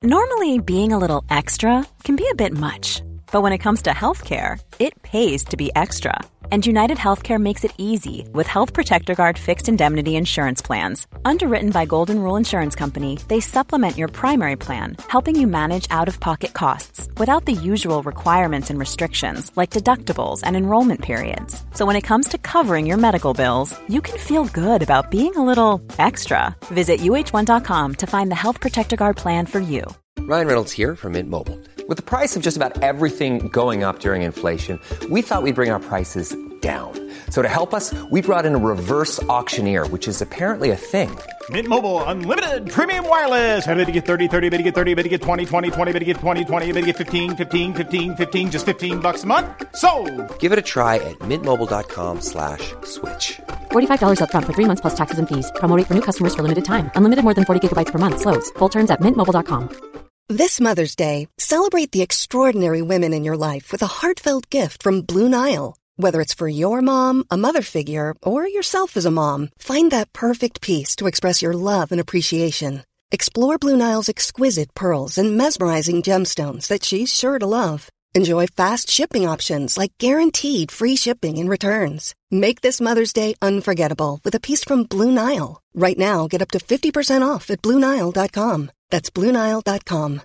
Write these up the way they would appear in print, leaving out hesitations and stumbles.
Normally, being a little extra can be a bit much. But when it comes to healthcare, it pays to be extra. And United Healthcare makes it easy with Health Protector Guard fixed indemnity insurance plans. Underwritten by Golden Rule Insurance Company, they supplement your primary plan, helping you manage out-of-pocket costs without the usual requirements and restrictions like deductibles and enrollment periods. So when it comes to covering your medical bills, you can feel good about being a little extra. Visit uh1.com to find the Health Protector Guard plan for you. Ryan Reynolds here from Mint Mobile. With the price of just about everything going up during inflation, we thought we'd bring our prices down. So to help us, we brought in a reverse auctioneer, which is apparently a thing. Mint Mobile Unlimited Premium Wireless. How to get 30, 30, bit to get 30, bit to get 20, 20, 20, bit to get 20, 20, bit to get 15, 15, 15, 15, just $15 a month? Sold! Give it a try at mintmobile.com/switch. $45 up front for 3 months plus taxes and fees. Promo rate for new customers for limited time. Unlimited more than 40 gigabytes per month. Slows full terms at mintmobile.com. This Mother's Day, celebrate the extraordinary women in your life with a heartfelt gift from Blue Nile. Whether it's for your mom, a mother figure, or yourself as a mom, find that perfect piece to express your love and appreciation. Explore Blue Nile's exquisite pearls and mesmerizing gemstones that she's sure to love. Enjoy fast shipping options like guaranteed free shipping and returns. Make this Mother's Day unforgettable with a piece from Blue Nile. Right now, get up to 50% off at BlueNile.com. That's BlueNile.com.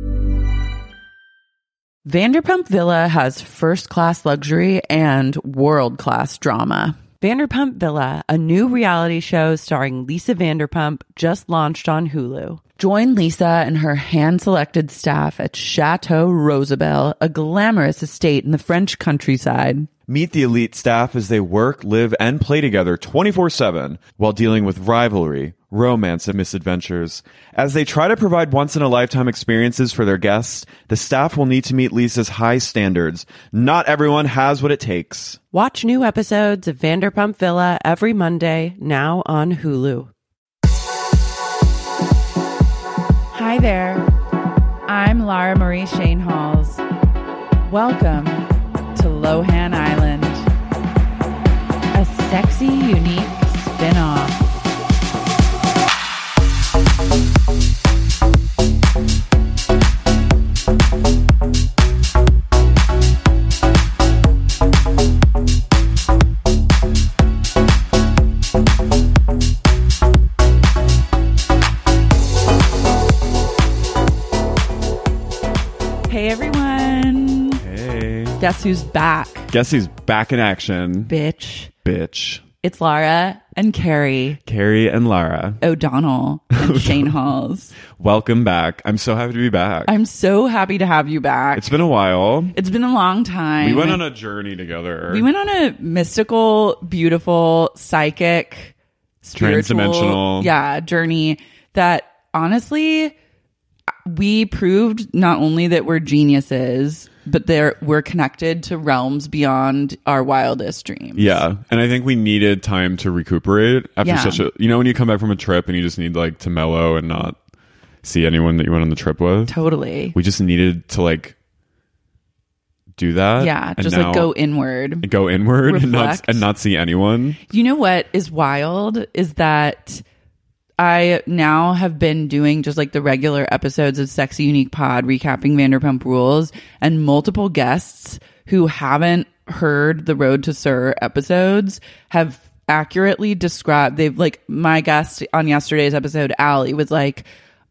Vanderpump Villa has first-class luxury and world-class drama. Vanderpump Villa, a new reality show starring Lisa Vanderpump, just launched on Hulu. Join Lisa and her hand-selected staff at Chateau Rosabelle, a glamorous estate in the French countryside. Meet the elite staff as they work, live, and play together 24/7 while dealing with rivalry, romance, and misadventures. As they try to provide once-in-a-lifetime experiences for their guests, the staff will need to meet Lisa's high standards. Not everyone has what it takes. Watch new episodes of Vanderpump Villa every Monday, now on Hulu. Hi there. I'm Lara Marie Shanehalls. Welcome to Lohan Island, a sexy, unique spin-off. Hey everyone. Hey. Guess who's back? Guess who's back in action? Bitch. It's Lara and Carrie. Carrie and Lara. O'Donnell and Shane Halls. Welcome back. I'm so happy to be back. I'm so happy to have you back. It's been a while. It's been a long time. We went on a journey together. We went on a mystical, beautiful, psychic, spiritual, transdimensional journey that honestly, we proved not only that we're geniuses, but we're connected to realms beyond our wildest dreams. Yeah. And I think we needed time to recuperate after such a, when you come back from a trip and you just need like to mellow and not see anyone that you went on the trip with. Totally. We just needed to like do that. Yeah. Just like go inward. And not see anyone. You know what is wild is that I now have been doing just like the regular episodes of Sexy Unique Pod recapping Vanderpump Rules, and multiple guests who haven't heard the Road to Sir episodes have accurately described, they've like, my guest on yesterday's episode, Allie, was like,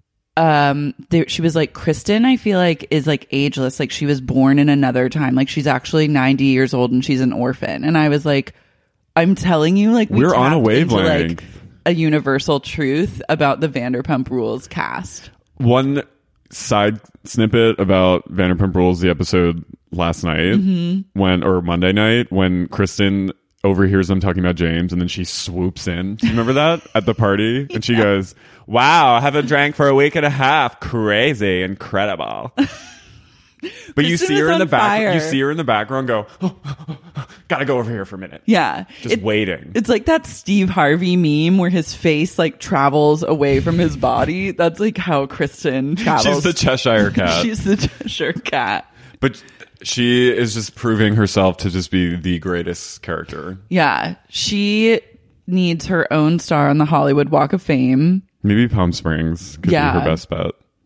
she was like, Kristen, I feel like is like ageless. Like she was born in another time. Like she's actually 90 years old and she's an orphan. And I was like, I'm telling you, like we're on a wavelength. Into, like, a universal truth about the Vanderpump Rules cast. One side snippet about Vanderpump Rules, the episode last night, or Monday night, when Kristen overhears them talking about James and then she swoops in. Do you remember that at the party? And she goes, wow, I haven't drank for a week and a half. Crazy, incredible. But you see her in the back. You see her in the background go, gotta go over here for a minute. Yeah. Just waiting. It's like that Steve Harvey meme where his face like travels away from his body. That's like how Kristen travels. She's the Cheshire Cat. She's the Cheshire Cat. But she is just proving herself to just be the greatest character. Yeah. She needs her own star on the Hollywood Walk of Fame. Maybe Palm Springs could be her best bet.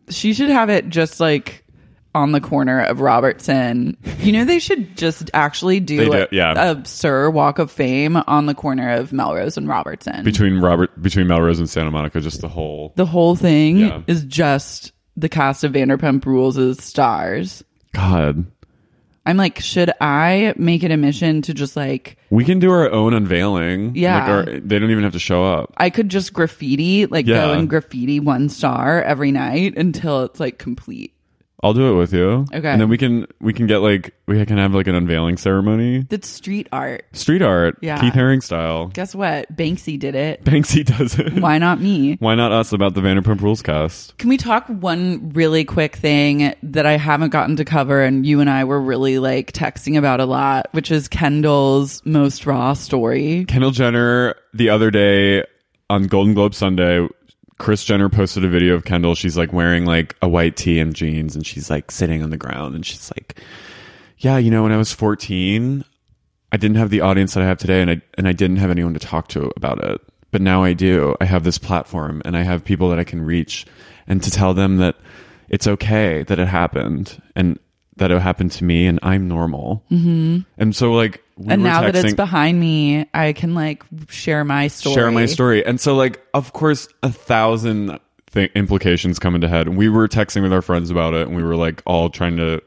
She should have it just like on the corner of Robertson. You know, they should just actually do a Sir Walk of Fame on the corner of Melrose and Robertson. Between Melrose and Santa Monica, just the whole thing is just the cast of Vanderpump Rules as stars. God. I'm like, should I make it a mission to just like... We can do our own unveiling. Yeah. They don't even have to show up. I could just graffiti, go and graffiti 1 star every night until it's like complete. I'll do it with you. Okay. And then we can get we can have like an unveiling ceremony. That's street art. Street art. Yeah. Keith Haring style. Guess what? Banksy did it. Banksy does it. Why not me? Why not us about the Vanderpump Rules cast? Can we talk one really quick thing that I haven't gotten to cover and you and I were really like texting about a lot, which is Kendall's most raw story. Kendall Jenner the other day on Golden Globe Sunday, Kris Jenner posted a video of Kendall. She's like wearing like a white tee and jeans and she's like sitting on the ground and she's like, yeah, you know, when I was 14, I didn't have the audience that I have today and I didn't have anyone to talk to about it. But now I do. I have this platform and I have people that I can reach and to tell them that it's okay that it happened and that it happened to me and I'm normal. Mm-hmm. And so like, and now that it's behind me, I can like share my story. And so like, of course, 1,000 implications come into head. And we were texting with our friends about it and we were like all trying to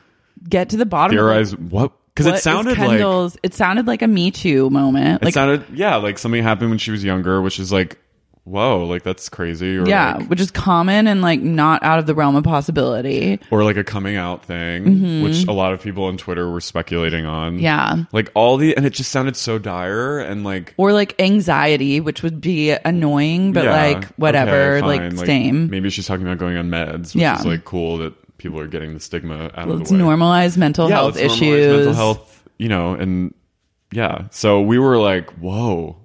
get to the bottom theorize what, because it sounded like a Me Too moment. It sounded, like something happened when she was younger, which is like, whoa, like that's crazy. Or which is common and like not out of the realm of possibility. Or like a coming out thing, which a lot of people on Twitter were speculating on. Yeah. Like and it just sounded so dire and like... Or like anxiety, which would be annoying, but like whatever, okay, like same. Maybe she's talking about going on meds, which is like cool that people are getting the stigma out of the way. Let's normalize mental health issues. Normalize mental health, you know, and so we were like, whoa.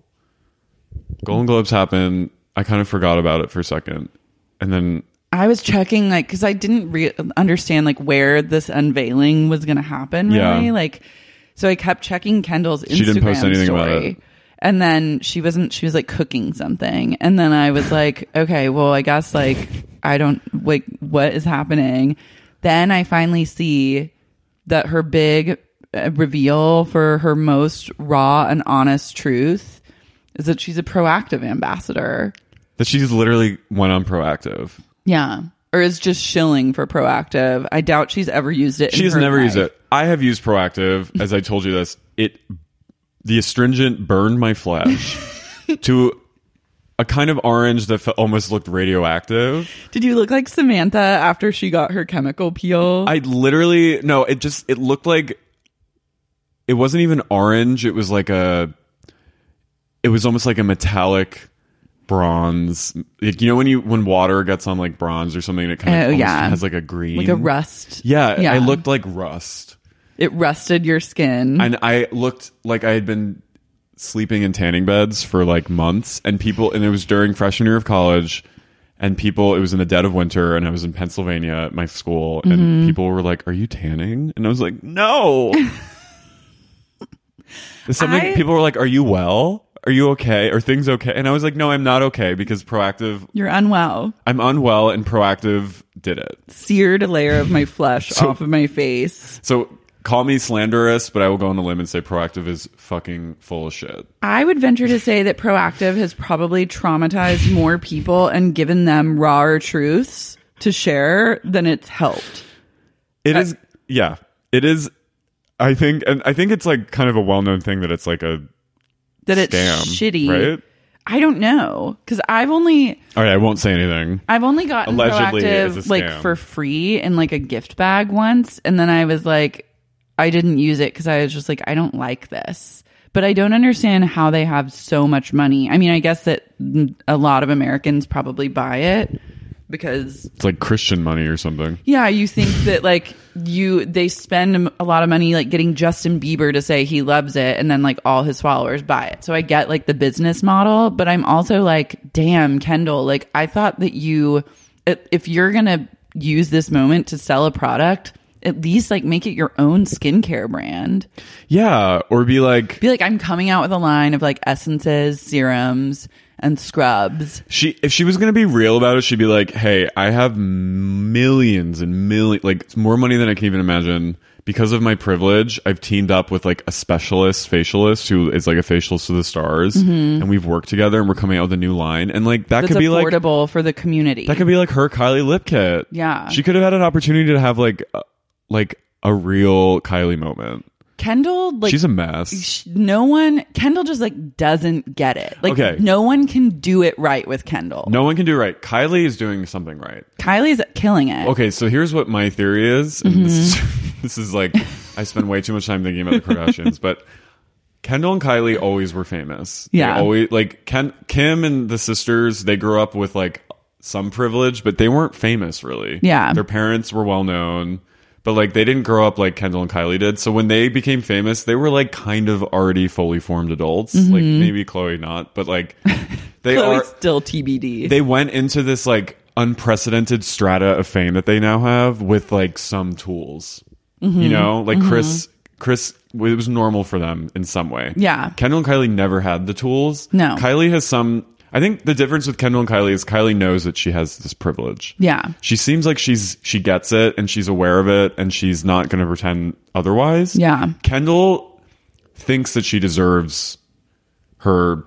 Golden Globes happened. I kind of forgot about it for a second. And then I was checking like, cause I didn't understand like where this unveiling was going to happen really. Yeah. Like, so I kept checking Kendall's Instagram she didn't post anything story. About it. And then she was like cooking something. And then I was like, okay, well, I guess like, I don't like what is happening. Then I finally see that her big reveal for her most raw and honest truth is that she's a Proactiv ambassador. That she's literally went on Proactiv. Yeah. Or is just shilling for Proactiv. I doubt she's ever used it. She's never used it. I have used Proactiv. As I told you this, the astringent burned my flesh to a kind of orange that almost looked radioactive. Did you look like Samantha after she got her chemical peel? I literally, no, it looked like, it wasn't even orange. It was like it was almost like a metallic bronze. Like, you know when water gets on like bronze or something, it kind of has like a green, like a rust. Yeah, I looked like rust. It rusted your skin, and I looked like I had been sleeping in tanning beds for like months. And it was during freshman year of college, and it was in the dead of winter, and I was in Pennsylvania at my school, and people were like, "Are you tanning?" And I was like, "No." People were like, "Are you well? Are you okay? Are things okay?" And I was like, no, I'm not okay because Proactiv... You're unwell. I'm unwell and Proactiv did it. Seared a layer of my flesh off of my face. So call me slanderous, but I will go on a limb and say Proactiv is fucking full of shit. I would venture to say that Proactiv has probably traumatized more people and given them rawer truths to share than it's helped. It is. I think it's like kind of a well-known thing that it's like a... That it's scam, shitty, right? I don't know because I've only. All right, I won't say anything. I've only gotten allegedly Proactiv like for free in like a gift bag once, and then I was like, I didn't use it because I was just like, I don't like this. But I don't understand how they have so much money. I mean, I guess that a lot of Americans probably buy it because it's like Christian money or something. Yeah, you think that like they spend a lot of money like getting Justin Bieber to say he loves it, and then like all his followers buy it. So I get like the business model, but I'm also like, damn, Kendall, like I thought that if you're gonna use this moment to sell a product, at least like make it your own skincare brand. Yeah, or be like I'm coming out with a line of like essences, serums, and Scrubs. If she was going to be real about it, she'd be like, hey, I have millions and millions, like more money than I can even imagine. Because of my privilege, I've teamed up with like a specialist facialist who is like a facialist to the stars, and we've worked together, and we're coming out with a new line, and like that That's could be affordable for the community. That could be like her Kylie lip kit. Yeah. She could have had an opportunity to have like a real Kylie moment. Kendall, like, she's a mess. Kendall just like doesn't get it. Like, Okay. no one can do it right with Kendall. No one can do it right. Kylie is doing something right. Kylie's killing it. Okay, so here's what my theory is. And this is like, I spend way too much time thinking about the Kardashians, but Kendall and Kylie always were famous. Yeah. They always, like, Kim and the sisters, they grew up with like some privilege, but they weren't famous really. Yeah. Their parents were well known, but like they didn't grow up like Kendall and Kylie did. So when they became famous, they were like kind of already fully formed adults. Like maybe Khloe not, but like they Khloe's are still TBD. They went into this like unprecedented strata of fame that they now have with like some tools. You know, like Chris, it was normal for them in some way. Yeah. Kendall and Kylie never had the tools. No. Kylie has some. I think the difference with Kendall and Kylie is Kylie knows that she has this privilege. Yeah. She seems like she gets it and she's aware of it and she's not going to pretend otherwise. Yeah. Kendall thinks that she deserves her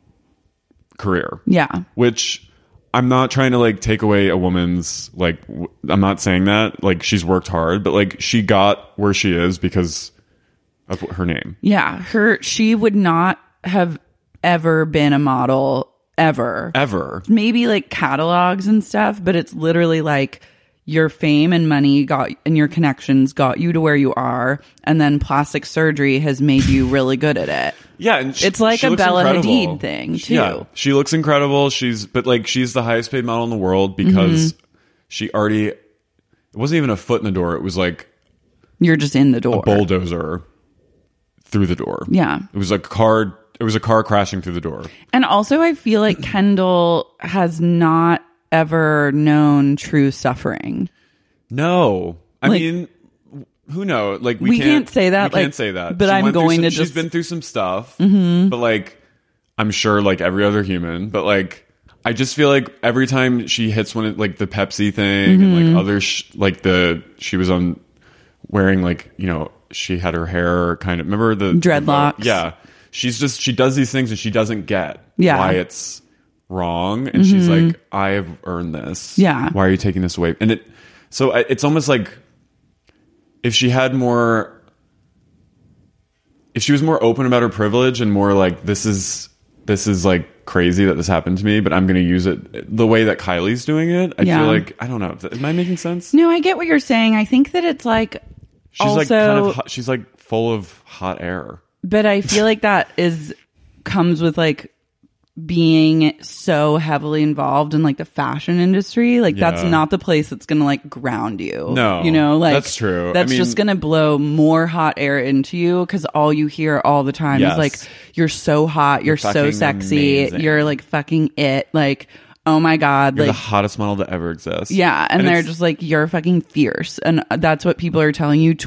career. Yeah. Which I'm not trying to like take away a woman's like I'm not saying that, like she's worked hard, but like she got where she is because of her name. Yeah. She would not have ever been a model ever. Maybe like catalogs and stuff, but it's literally like your fame and money and your connections got you to where you are, and then plastic surgery has made you really good at it. Yeah, and it's like she a looks Bella incredible. Hadid thing too. Yeah, she looks incredible. She's the highest paid model in the world because she already, it wasn't even a foot in the door. It was like you're just in the door, a bulldozer through the door. Yeah, it was a car crashing through the door. And also, I feel like Kendall has not ever known true suffering. No, I like, mean, who knows? Like we can't say that. We can't say that. But I'm going to just. She's been through some stuff, but like, I'm sure, like every other human. But like, I just feel like every time she hits one, like the Pepsi thing, and like other, she was on wearing like, you know, she had her hair kind of. Remember the dreadlocks? Yeah, she does these things and she doesn't get why it's wrong, and she's like, I have earned this. Yeah, why are you taking this away? And it's almost like if she was more open about her privilege and more like this is like crazy that this happened to me, but I'm going to use it the way that Kylie's doing it. I feel like, I don't know, am I making sense? No, I get what you're saying. I think that it's like she's also, like kind of hot, she's like full of hot air. But I feel like that comes with like being so heavily involved in like the fashion industry. Like that's not the place that's gonna like ground you. No, you know, like that's true. That's just gonna blow more hot air into you because all you hear all the time is like, you're so hot, you're so sexy, amazing. You're like fucking it, like, oh my god, you're like the hottest model that ever exists. Yeah, and they're just like, you're fucking fierce, and that's what people are telling you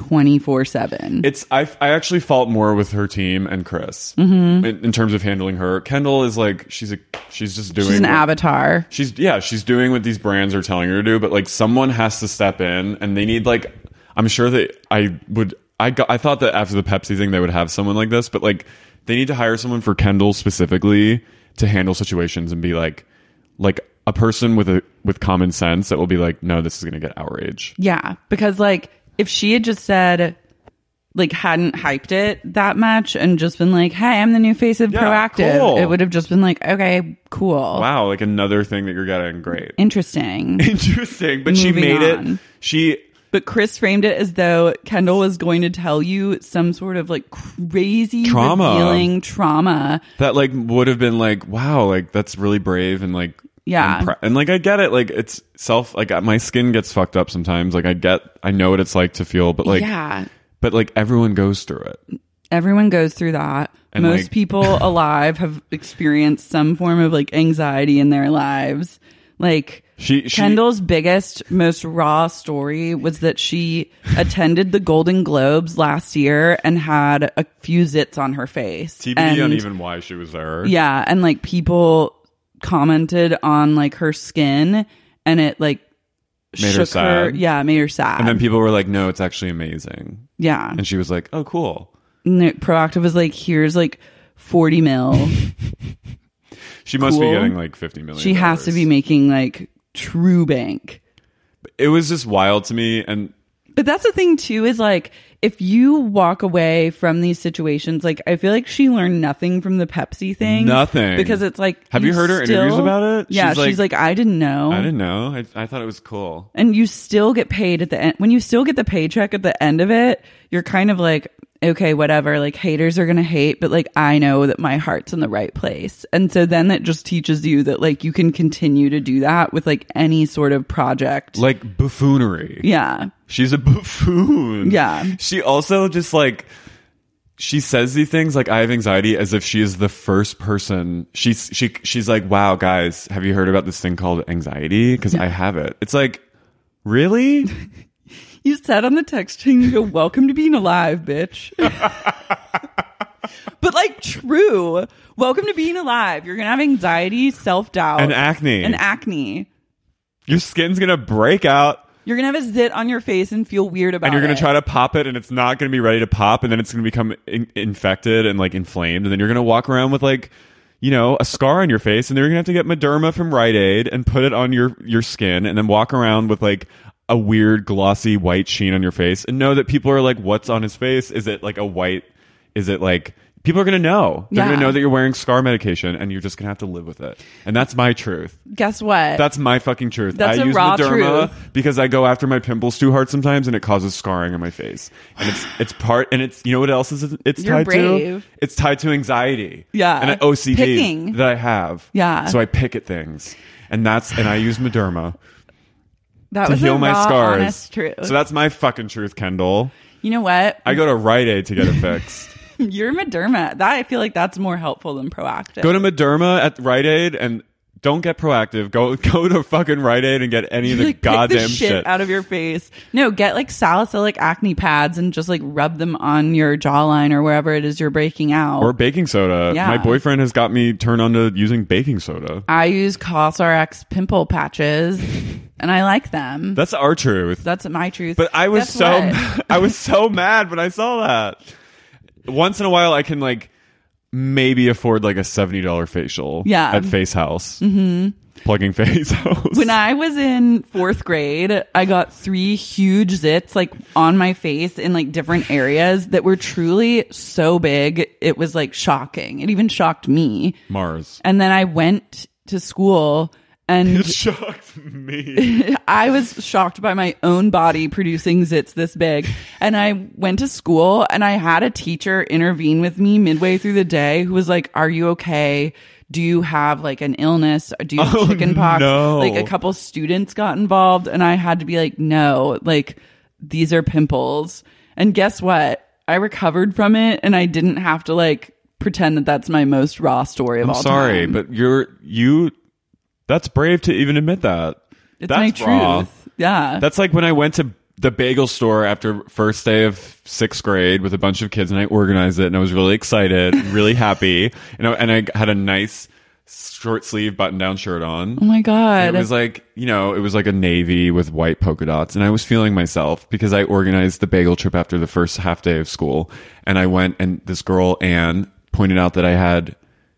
24/7. I actually fault more with her team and Chris in terms of handling her. Kendall is like she's just doing. She's an avatar. She's doing what these brands are telling her to do, but like someone has to step in, and they need like, I'm sure that I thought that after the Pepsi thing they would have someone like this, but like they need to hire someone for Kendall specifically to handle situations and be like a person with common sense that will be like, no, this is going to get outrage. Yeah, because like if she had just said, like, hadn't hyped it that much and just been like, hey, I'm the new face of Proactive, cool. It would have just been like, okay, cool. Wow, like another thing that you're getting. Great. Interesting. But she made on. it. But Chris framed it as though Kendall was going to tell you some sort of like crazy revealing trauma that like would have been like, wow, like that's really brave and like, and like I get it, like it's like my skin gets fucked up sometimes, like I know what it's like to feel, but like but like everyone goes through it. Everyone goes through that. And most people alive have experienced some form of like anxiety in their lives. Like Kendall's biggest, most raw story was that she attended the Golden Globes last year and had a few zits on her face. TBD on even why she was there. Yeah, and like people commented on like her skin, and it like Made her sad. Yeah, made her sad. And then people were like, no, it's actually amazing. Yeah. And she was like, oh, cool. And Proactiv was like, here's like 40 mil. She must be getting like $50 million. She has to be making like true bank. It was just wild to me. But that's the thing too, is like, if you walk away from these situations, like I feel like she learned nothing from the Pepsi thing. Nothing. Because it's like, have you heard her interviews about it? Yeah, she's like, I didn't know. I didn't know. I thought it was cool. And you still get paid at the end. When you still get the paycheck at the end of it, you're kind of like, okay, whatever, like haters are going to hate, but like I know that my heart's in the right place. And so then that just teaches you that like you can continue to do that with like any sort of project. Like buffoonery. Yeah. She's a buffoon. Yeah. She also just like, she says these things like I have anxiety as if she is the first person. She's like, wow, guys, have you heard about this thing called anxiety? Because I have it. It's like, really? You said on the text chain, you go, welcome to being alive, bitch. But like true. Welcome to being alive. You're going to have anxiety, self-doubt. And acne. Your skin's going to break out. You're going to have a zit on your face and feel weird about it. And you're going to try to pop it and it's not going to be ready to pop. And then it's going to become infected and like inflamed. And then you're going to walk around with like, you know, a scar on your face. And then you're going to have to get Mederma from Rite Aid and put it on your skin. And then walk around with like a weird glossy white sheen on your face and know that people are like, what's on his face? Is it like a white? Is it like, people are going to know. They're going to know that you're wearing scar medication and you're just going to have to live with it. And that's my truth. Guess what? That's my fucking truth. That's I use raw Mederma truth. because I go after my pimples too hard sometimes and it causes scarring on my face. And it's part, and it's, you know what else is it's You're tied brave. to? It's tied to anxiety. Yeah. And an OCD Picking. that I have. Yeah. So I pick at things. And I use Mederma that to was heal a my raw, scars. honest truth. So that's my fucking truth, Kendall. You know what? I go to Rite Aid to get it fixed. You're Mederma. That I feel like that's more helpful than Proactiv. Go to Mederma at Rite Aid and don't get Proactive. Go to fucking Rite Aid and get any of the like, goddamn pick the shit out of your face. No, get like salicylic acne pads and just like rub them on your jawline or wherever it is you're breaking out. Or baking soda. Yeah. My boyfriend has got me turned on to using baking soda. I use CosRx pimple patches and I like them. That's our truth. That's my truth. But I was Guess what? I was so mad when I saw that. Once in a while I can like maybe afford like a $70 facial at Face House. Mm-hmm. Plugging Face House. When I was in 4th grade, I got 3 huge zits like on my face in like different areas that were truly so big. It was like shocking. It even shocked me. Mars. And then I went to school and It shocked me. I was shocked by my own body producing zits this big. And I went to school and I had a teacher intervene with me midway through the day who was like, are you okay? Do you have like an illness? Do you have chicken pox? No. Like a couple students got involved and I had to be like, no, like these are pimples. And guess what? I recovered from it and I didn't have to like pretend that that's my most raw story of all time. I'm sorry, but that's brave to even admit that. It's that's my raw. truth. Yeah. That's like when I went to the bagel store after first day of 6th grade with a bunch of kids and I organized it and I was really excited, really happy. And I had a nice short sleeve button down shirt on. Oh my God. And it was like, you know, it was like a navy with white polka dots. And I was feeling myself because I organized the bagel trip after the first half day of school. And I went and this girl, Anne, pointed out that I had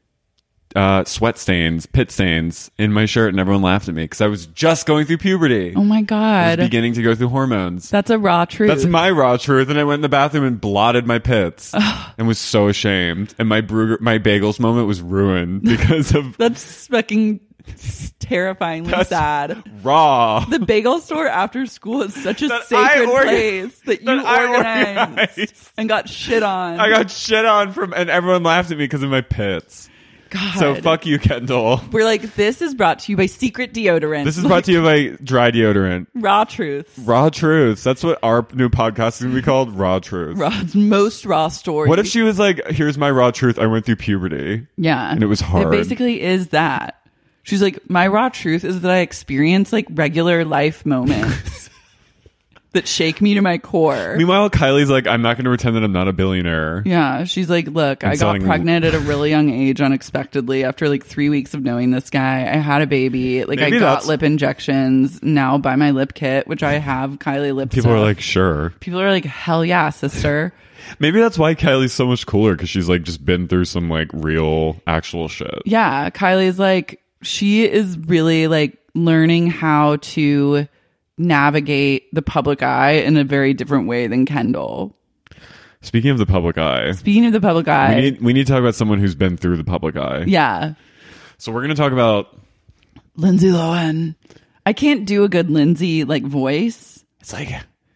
sweat stains, pit stains in my shirt, and everyone laughed at me because I was just going through puberty. Oh my I God. was beginning to go through hormones. That's a raw truth. That's my raw truth. And I went in the bathroom and blotted my pits and was so ashamed. And my bagels moment was ruined because of That's fucking terrifyingly sad. raw. The bagel store after school is such a That sacred I place that you I organized and got shit on. I got shit on and everyone laughed at me because of my pits. God. So fuck you, Kendall. We're like, this is brought to you by Secret Deodorant. This is brought to you by Dry Deodorant. Raw truth. Raw Truths. That's what our new podcast is going to be called. Raw Truths. Most raw story. What if she was like, here's my raw truth. I went through puberty. Yeah. And it was hard. It basically is that. She's like, my raw truth is that I experience like regular life moments. that shake me to my core. Meanwhile, Kylie's like, I'm not going to pretend that I'm not a billionaire. Yeah, she's like, look, I got selling- pregnant at a really young age unexpectedly after like 3 weeks of knowing this guy. I had a baby. Like, Maybe I got that's- lip injections. Now buy my lip kit, which I have Kylie lip People are stuff. like, sure. People are like, hell yeah, sister. Maybe that's why Kylie's so much cooler, because she's like just been through some like real, actual shit. Yeah, Kylie's like, she is really like learning how to navigate the public eye in a very different way than Kendall. Speaking of the public eye, Speaking of the public eye, we need to talk about someone who's been through the public eye. yeah, So we're going to talk about. Lindsay Lohan. I can't do a good Lindsay like voice. It's like.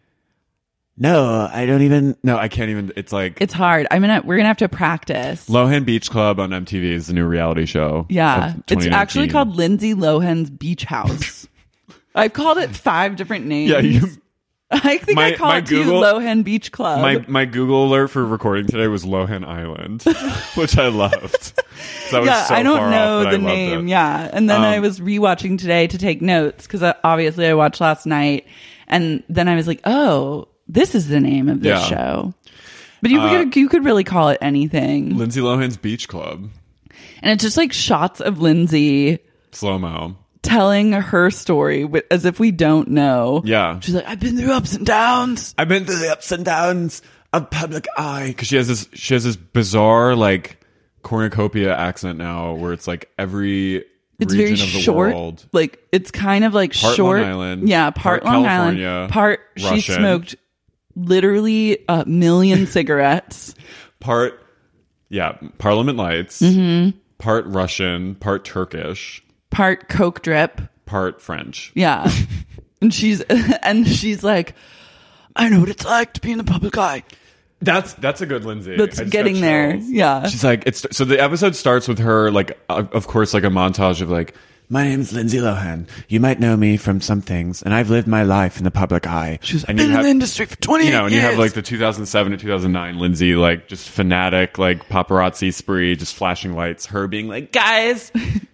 No, I don't even. No, I can't even. It's like. It's hard. We're gonna have to practice. Lohan Beach Club on MTV is the new reality show. Yeah, of it's 2019. actually called Lindsay Lohan's Beach House. I've called it 5 different names. Yeah, I think I call it too Lohan Beach Club. My Google alert for recording today was Lohan Island, which I loved. That was yeah, so I don't far know off, but the I loved name. it. Yeah, and then I was rewatching today to take notes because obviously I watched last night, and then I was like, oh, this is the name of this Yeah. show. But you could really call it anything. Lindsay Lohan's Beach Club. And it's just like shots of Lindsay Slow-mo. telling her story as if we don't know. Yeah. She's like, I've been through ups and downs. I've been through the ups and downs of public eye. Because she has this bizarre, like, cornucopia accent now where it's like every It's region very of the short. world. Like, it's kind of like Part short. Long Island. Yeah, part Long California, Island. Part, she Russian. smoked literally a million cigarettes. Part Parliament Lights. Mm-hmm. Part Russian. Part Turkish. Part Coke drip. Part French. Yeah. and she's like, I know what it's like to be in the public eye. That's a good Lindsay. That's I just getting got there. chills. Yeah. She's like, so the episode starts with her, like, of course, like a montage of like, my name's Lindsay Lohan. You might know me from some things, and I've lived my life in the public eye. She's and been in the industry for 20 years. and you have like the 2007 to 2009 Lindsay, like just fanatic, like paparazzi spree, just flashing lights. Her being like, guys,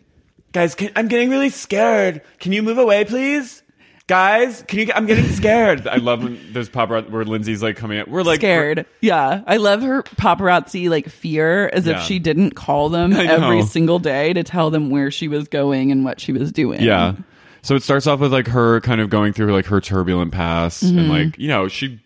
I'm getting really scared. Can you move away, please? Guys, I'm getting scared. I love when there's paparazzi where Lindsay's like coming up. We're like scared. Yeah. I love her paparazzi like fear as if Yeah. she didn't call them I every know. single day to tell them where she was going and what she was doing. Yeah. So it starts off with like her kind of going through like her turbulent past Mm-hmm. and like, she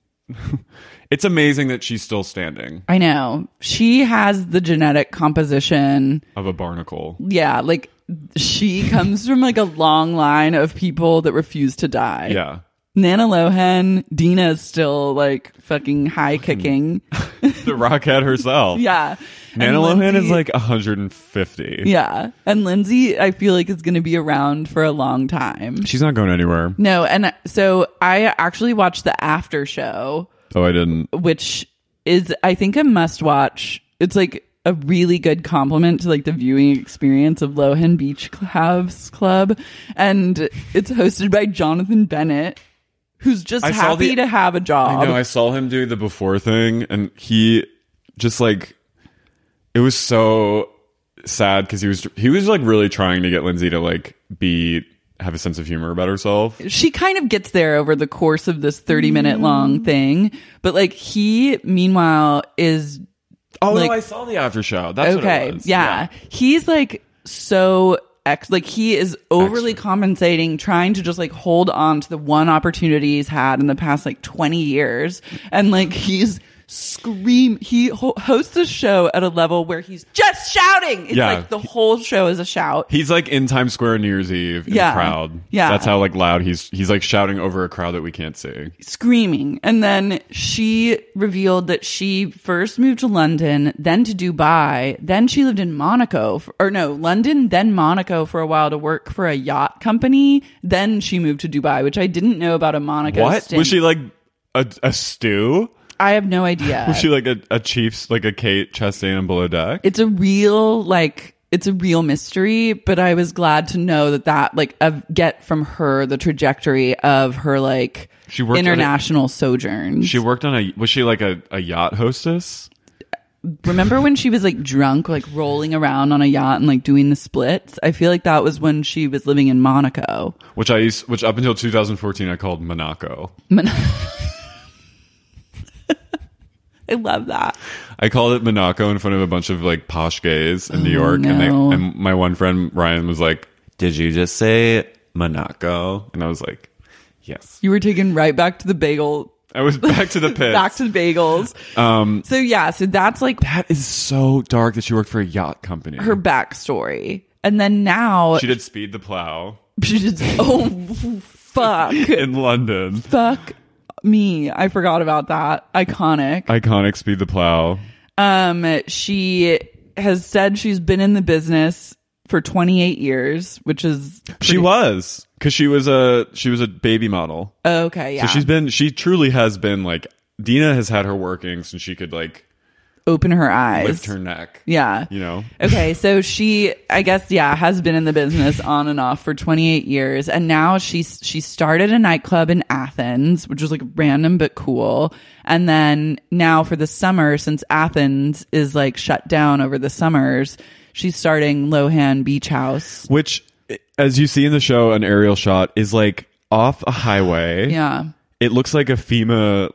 it's amazing that she's still standing I know. She has the genetic composition. of a barnacle. Yeah. Like she comes from like a long line of people that refuse to die. Yeah. Nana Lohan, Dina's still like fucking high kicking. The Rockhead herself. Yeah. Nana And Lohan is Lindsay- like 150. Yeah. And Lindsay, I feel like is going to be around for a long time. She's not going anywhere. No. And so I actually watched the after show, Oh, I didn't. which is, I think, a must watch. It's like a really good compliment to like the viewing experience of Lohan Beach House Club. And it's hosted by Jonathan Bennett, who's just I saw happy to have a job. I know. I saw him do the before thing, and he just like it was so sad because he was like really trying to get Lindsay to like have a sense of humor about herself. She kind of gets there over the course of this 30-minute long thing, but like he meanwhile is Oh like, no, I saw the after show. That's okay. what it was. Yeah. He's like so like he is overly compensating, trying to just like hold on to the one opportunity he's had in the past like 20 years. And like he's he hosts a show at a level where he's just shouting. It's Yeah. like the whole show is a shout. He's like in Times Square New Year's Eve in Yeah. the crowd. Yeah. That's how like loud he's like shouting over a crowd that we can't see. Screaming. And then she revealed that she first moved to London, then to Dubai, then she lived in Monaco, London, then Monaco for a while to work for a yacht company. Then she moved to Dubai, which I didn't know about a Monaco What? stint. Was she like a stew? I have no idea. Was she like a Chiefs, like a Kate Chastain and Below Deck? It's a real mystery, but I was glad to know that get from her the trajectory of her like She worked international sojourns. She worked on was she like a yacht hostess? remember when she was like drunk, like rolling around on a yacht and like doing the splits? I feel like that was when she was living in Monaco. Which up until 2014 I called Monaco. I love that. I called it Monaco in front of a bunch of like posh gays in New York, no. and my one friend Ryan was like, "Did you just say Monaco?" And I was like, "Yes." You were taken right back to the bagel. I was back to the pits. Back to the bagels. So that's like that is so dark that she worked for a yacht company. her backstory, and then now She did Speed the Plow she just fuck in London. fuck me. I forgot about that. Iconic Speed the Plow. She has said she's been in the business for 28 years, which is She was, because she was a baby model. okay. Yeah. So she truly has been like, Dina has had her working since she could like open her eyes, lift her neck. Yeah. You know? Okay. So she, I guess, has been in the business on and off for 28 years. And now she started a nightclub in Athens, which was like random but cool. And then now for the summer, since Athens is like shut down over the summers, she's starting Lohan Beach House. Which, as you see in the show, an aerial shot is like off a highway. Yeah. It looks like a FEMA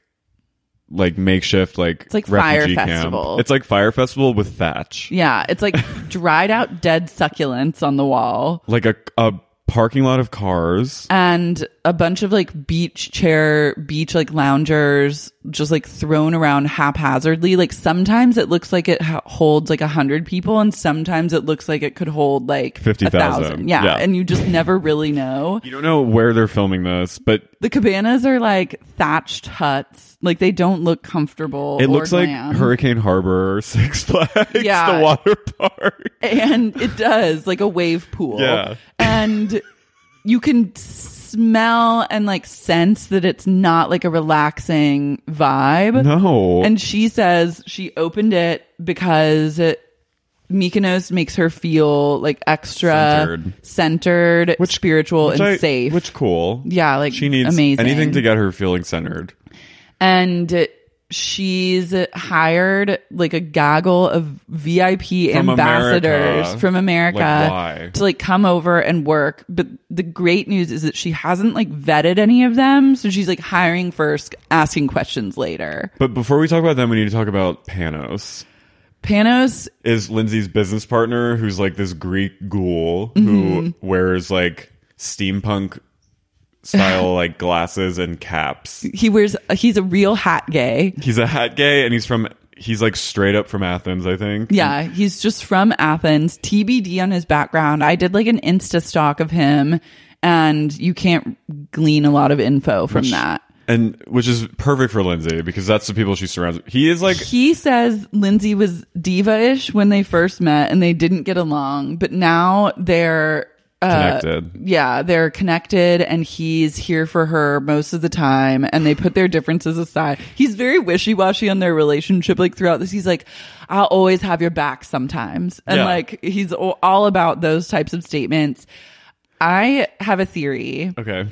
like makeshift like it's like refugee Fire camp. Festival. It's like Fire Festival with thatch. Yeah. It's like dried out dead succulents on the wall. Like a parking lot of cars. And a bunch of like beach like loungers just like thrown around haphazardly. Like sometimes it looks like it holds like 100 people, and sometimes it looks like it could hold like 50,000. Yeah. And you just never really know. You don't know where they're filming this, but The cabanas are like thatched huts. Like they don't look comfortable. it or looks like glam. Hurricane Harbor or Six Flags, Yeah. the water park. And it does, like a wave pool. Yeah. And you can smell and like sense that it's not like a relaxing vibe. No. And she says she opened it because Mykonos makes her feel like extra centered, spiritual, and safe. Which cool. Yeah, like she needs amazing. anything to get her feeling centered. And she's hired like a gaggle of VIP From ambassadors from America Like, why? to like come over and work. But the great news is that she hasn't like vetted any of them. So she's like hiring first, asking questions later. But before we talk about them, we need to talk about Panos. Panos is Lindsay's business partner, who's like this Greek ghoul Mm-hmm. who wears like steampunk style like glasses and caps. He's a real hat gay. He's a hat gay, and he's like straight up from Athens, I think. Yeah, he's just from Athens. TBD on his background. I did like an Insta stalk of him, and you can't glean a lot of info from that. And which is perfect for Lindsay, because that's the people she surrounds. He says Lindsay was diva-ish when they first met and they didn't get along, but now they're connected. Yeah, they're connected, and he's here for her most of the time, and they put their differences aside. He's very wishy-washy on their relationship. Like throughout this, he's like, I'll always have your back sometimes. And like, he's all about those types of statements. I have a theory. Okay.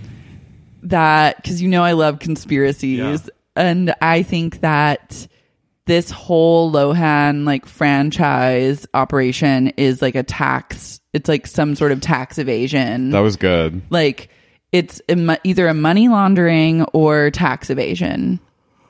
That, because I love conspiracies, and I think that this whole Lohan like franchise operation is like a tax. It's like some sort of tax evasion. That was good. Like it's either a money laundering or tax evasion.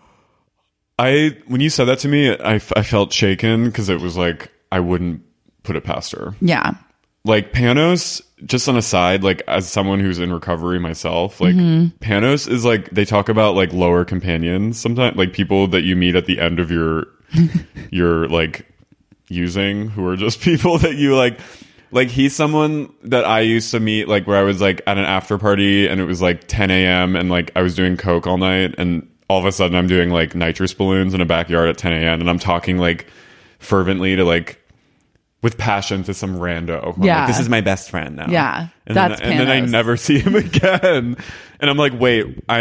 When you said that to me, I felt shaken, because it was like, I wouldn't put it past her. Yeah. Like Panos, just on a side, like as someone who's in recovery myself, like Panos is like, they talk about like lower companions sometimes, like people that you meet at the end of your like using, who are just people that you like he's someone that I used to meet, like where I was like at an after party and it was like 10 a.m. and like I was doing coke all night, and all of a sudden I'm doing like nitrous balloons in a backyard at 10 a.m. and I'm talking like fervently to like with passion to some rando. I'm like, this is my best friend now. Yeah, and that's then I never see him again. And I'm like, wait, I'm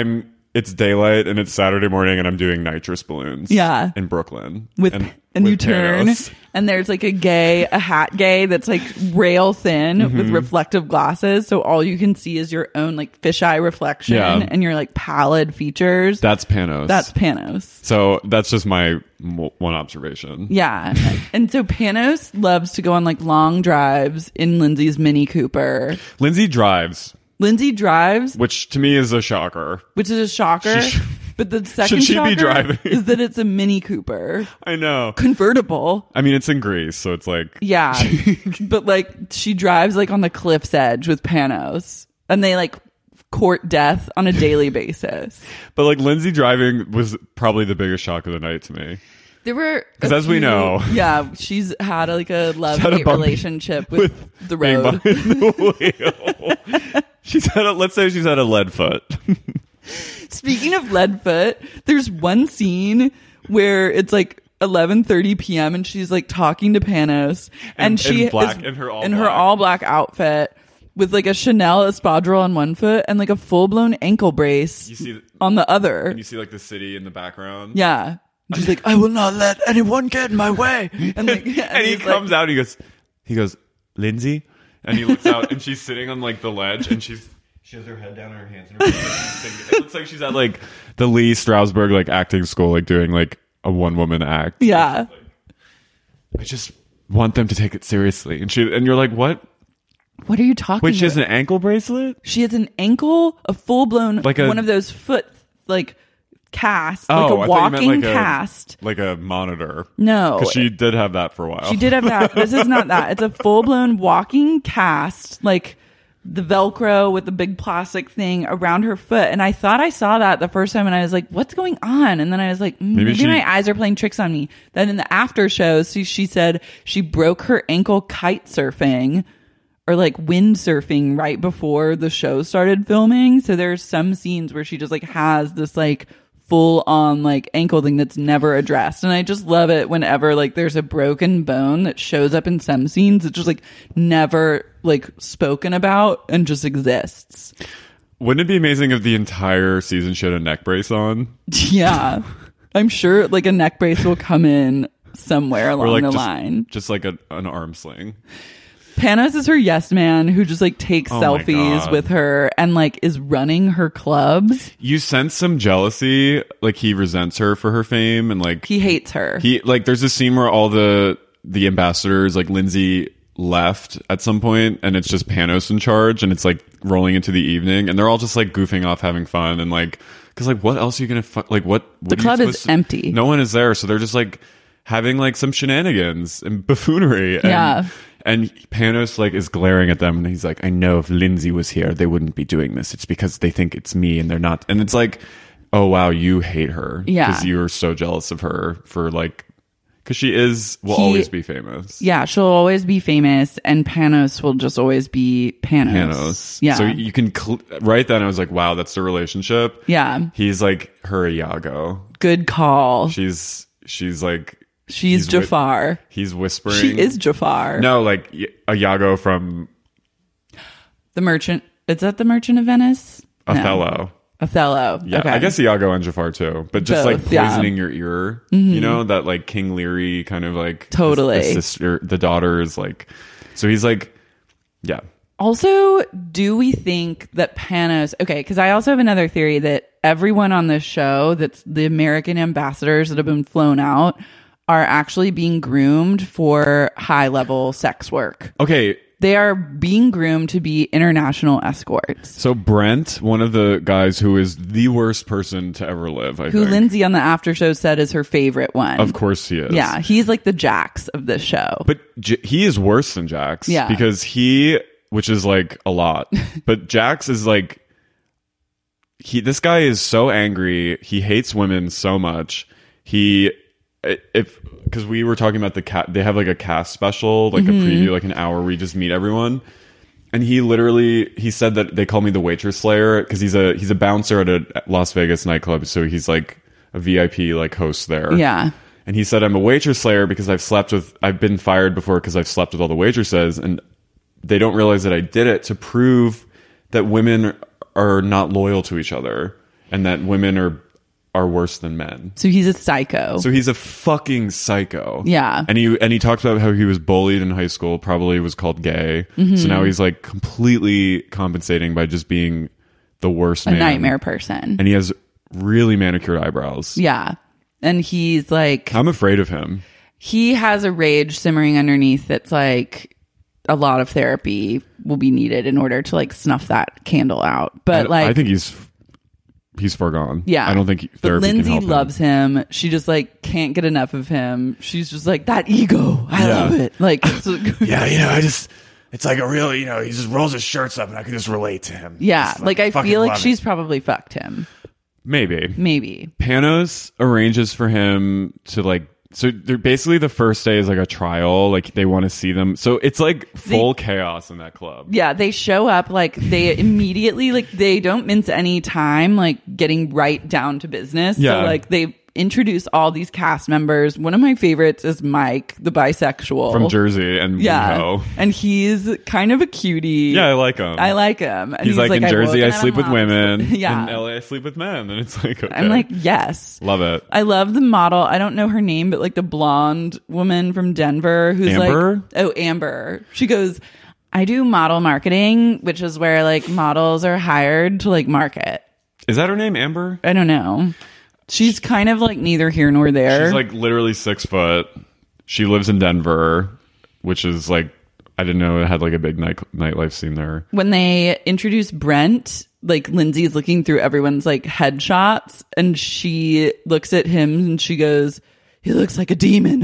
it's daylight and it's Saturday morning and I'm doing nitrous balloons. Yeah. In Brooklyn. And you with turn Panos. and there's like a hat gay that's like rail thin with reflective glasses. So all you can see is your own like fisheye reflection and your like pallid features. That's Panos. That's Panos. So that's just my one observation. Yeah. And so Panos loves to go on like long drives in Lindsay's Mini Cooper. Lindsay drives, which to me is a shocker. is a shocker. But the second Should she shocker be driving? is that it's a Mini Cooper. I know. Convertible. I mean, it's in Greece, so it's like... Yeah. But like she drives like on the cliff's edge with Panos. And they like court death on a daily basis. But like Lindsay driving was probably the biggest shock of the night to me. There were... Because as we know... Yeah, she's had like a love-hate relationship with the being road. behind the wheel. Let's say she's had a lead foot. Speaking of Leadfoot, there's one scene where it's like 11:30 p.m. and she's like talking to Panos, and she in black, is in her all black outfit with like a Chanel espadrille on one foot and like a full-blown ankle brace on the other. And you see like the city in the background. Yeah, and she's like, "I will not let anyone get in my way." And like, and he comes out. And he goes, Lindsay, and he looks out, and she's sitting on like the ledge, and she has her head down on her hands and her face. It looks like she's at like the Lee Strasberg like acting school, like doing like a one-woman act. Yeah. I just want them to take it seriously. And you're like, what? What are you talking about? Wait, she has an ankle bracelet? She has an ankle, a full-blown, like one of those foot like cast, oh, like a walking cast. Like a monitor. No. Because she did have that for a while. She did have that. This is not that. It's a full-blown walking cast, like the Velcro with the big plastic thing around her foot. And I thought I saw that the first time and I was like, what's going on? And then I was like, maybe my eyes are playing tricks on me. Then in the after shows, she said she broke her ankle kite surfing or like wind surfing right before the show started filming. So there's some scenes where she just like has this like full on like ankle thing that's never addressed. And I just love it whenever like there's a broken bone that shows up in some scenes. It's just like never like spoken about and just exists. Wouldn't it be amazing if the entire season she had a neck brace on? Yeah. I'm sure like a neck brace will come in somewhere along like the just, line. Just like an arm sling. Panos is her yes man who just like takes selfies with her and like is running her clubs. You sense some jealousy, like he resents her for her fame and like he hates her. He like there's a scene where all the ambassadors, like Lindsay left at some point and it's just Panos in charge and it's like rolling into the evening and they're all just like goofing off, having fun and like because like what else are you gonna like what the club is empty. No one is there, so they're just like having like some shenanigans and buffoonery. And Panos like is glaring at them and he's like, I know if Lindsay was here, they wouldn't be doing this. It's because they think it's me and they're not. And it's like, oh, wow, you hate her. Yeah. Because you're so jealous of her for like, because she will always be famous. Yeah, she'll always be famous and Panos will just always be Panos. Yeah. So you can, right then I was like, wow, that's the relationship. Yeah. He's like her Iago. Good call. She's like, She's Jafar. He's whispering. She is Jafar. No, like Iago from The Merchant. Is that The Merchant of Venice? Othello. No. Othello. Yeah, okay. I guess Iago and Jafar too. But just both, like poisoning your ear, you know, that like King Leary kind of like totally. The sister, the daughter is like, so he's like, yeah. Also, do we think that Panos, okay, because I also have another theory that everyone on this show, that's the American ambassadors that have been flown out, are actually being groomed for high-level sex work. Okay. They are being groomed to be international escorts. So Brent, one of the guys who is the worst person to ever live, who think. Lindsay on the after show said is her favorite one. Of course he is. Yeah, he's like the Jax of this show. But he is worse than Jax. Yeah. Because which is like a lot, but Jax is like, this guy is so angry. He hates women so much. Because we were talking about they have like a cast special, like a preview, like an hour where you just meet everyone. And he said that they call me the waitress slayer because he's a bouncer at a Las Vegas nightclub. So he's like a VIP like host there. Yeah. And he said, I'm a waitress slayer because I've been fired before because I've slept with all the waitresses. And they don't realize that I did it to prove that women are not loyal to each other. and that women are worse than men. So he's a psycho. So he's a fucking psycho. Yeah. And he talks about how he was bullied in high school, probably was called gay. So now he's like completely compensating by just being the worst a man. nightmare person. And he has really manicured eyebrows. Yeah. And he's like, I'm afraid of him. He has a rage simmering underneath that's like a lot of therapy will be needed in order to like snuff that candle out. But I think he's foregone. Yeah. I don't think but therapy Lindsay can help loves him. She just like can't get enough of him. She's just like, that ego. I love it. Like, Yeah, it's like a real, he just rolls his shirts up and I can just relate to him. yeah. Just, Like I fucking feel like love she's it. probably fucked him. Maybe. Panos arranges for him to like, so they're basically the first day is like a trial. Like they want to see them. So it's like full chaos in that club. Yeah, they show up like they immediately like they don't mince any time like getting right down to business. Yeah. So like they introduce all these cast members. One of my favorites is Mike, the bisexual From Jersey and WeHo. and he's kind of a cutie. Yeah, I like him. And he's like, in Jersey, I woke sleep and with I'm women. lost. Yeah. In LA, I sleep with men. And it's like, okay. I'm like, yes. Love it. I love the model. I don't know her name, but like the blonde woman from Denver who's Amber? Amber. She goes, I do model marketing, which is where like models are hired to like market. Is that her name, Amber? I don't know. She's kind of like neither here nor there. She's like literally 6 foot. She lives in Denver, which is like, I didn't know it had like a big nightlife scene there. When they introduce Brent, like Lindsay's looking through everyone's like headshots and she looks at him and she goes, he looks like a demon.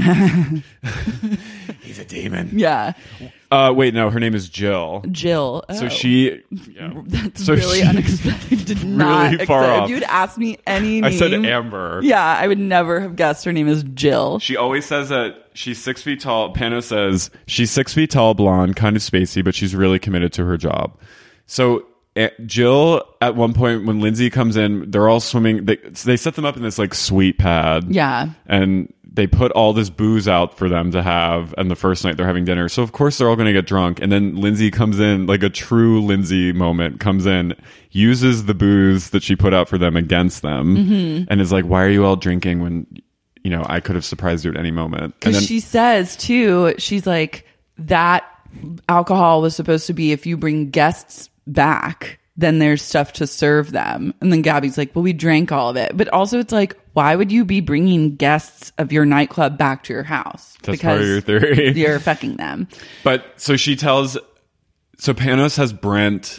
He's a demon. Yeah. Wait, no, her name is Jill. Jill. So Oh. she, That's so really she- unexpected. Did not really far expect. off. If you'd asked me any name, I said Amber. Yeah, I would never have guessed her name is Jill. She always says that she's 6 feet tall. Pano says she's 6 feet tall, blonde, kind of spacey, but she's really committed to her job. So Jill, at one point when Lindsay comes in, they're all swimming. They set them up in this like sweet pad. Yeah. And they put all this booze out for them to have. And the first night they're having dinner. So of course they're all going to get drunk. And then Lindsay comes in, like a true Lindsay moment comes in, uses the booze that she put out for them against them. And is like, why are you all drinking when, I could have surprised you at any moment. Because she says too, she's like, that alcohol was supposed to be if you bring guests back, then there's stuff to serve them. And then Gabby's like, well, we drank all of it. But also it's like, why would you be bringing guests of your nightclub back to your house? That's part of your theory. You're fucking them. But so she tells, so Panos has Brent.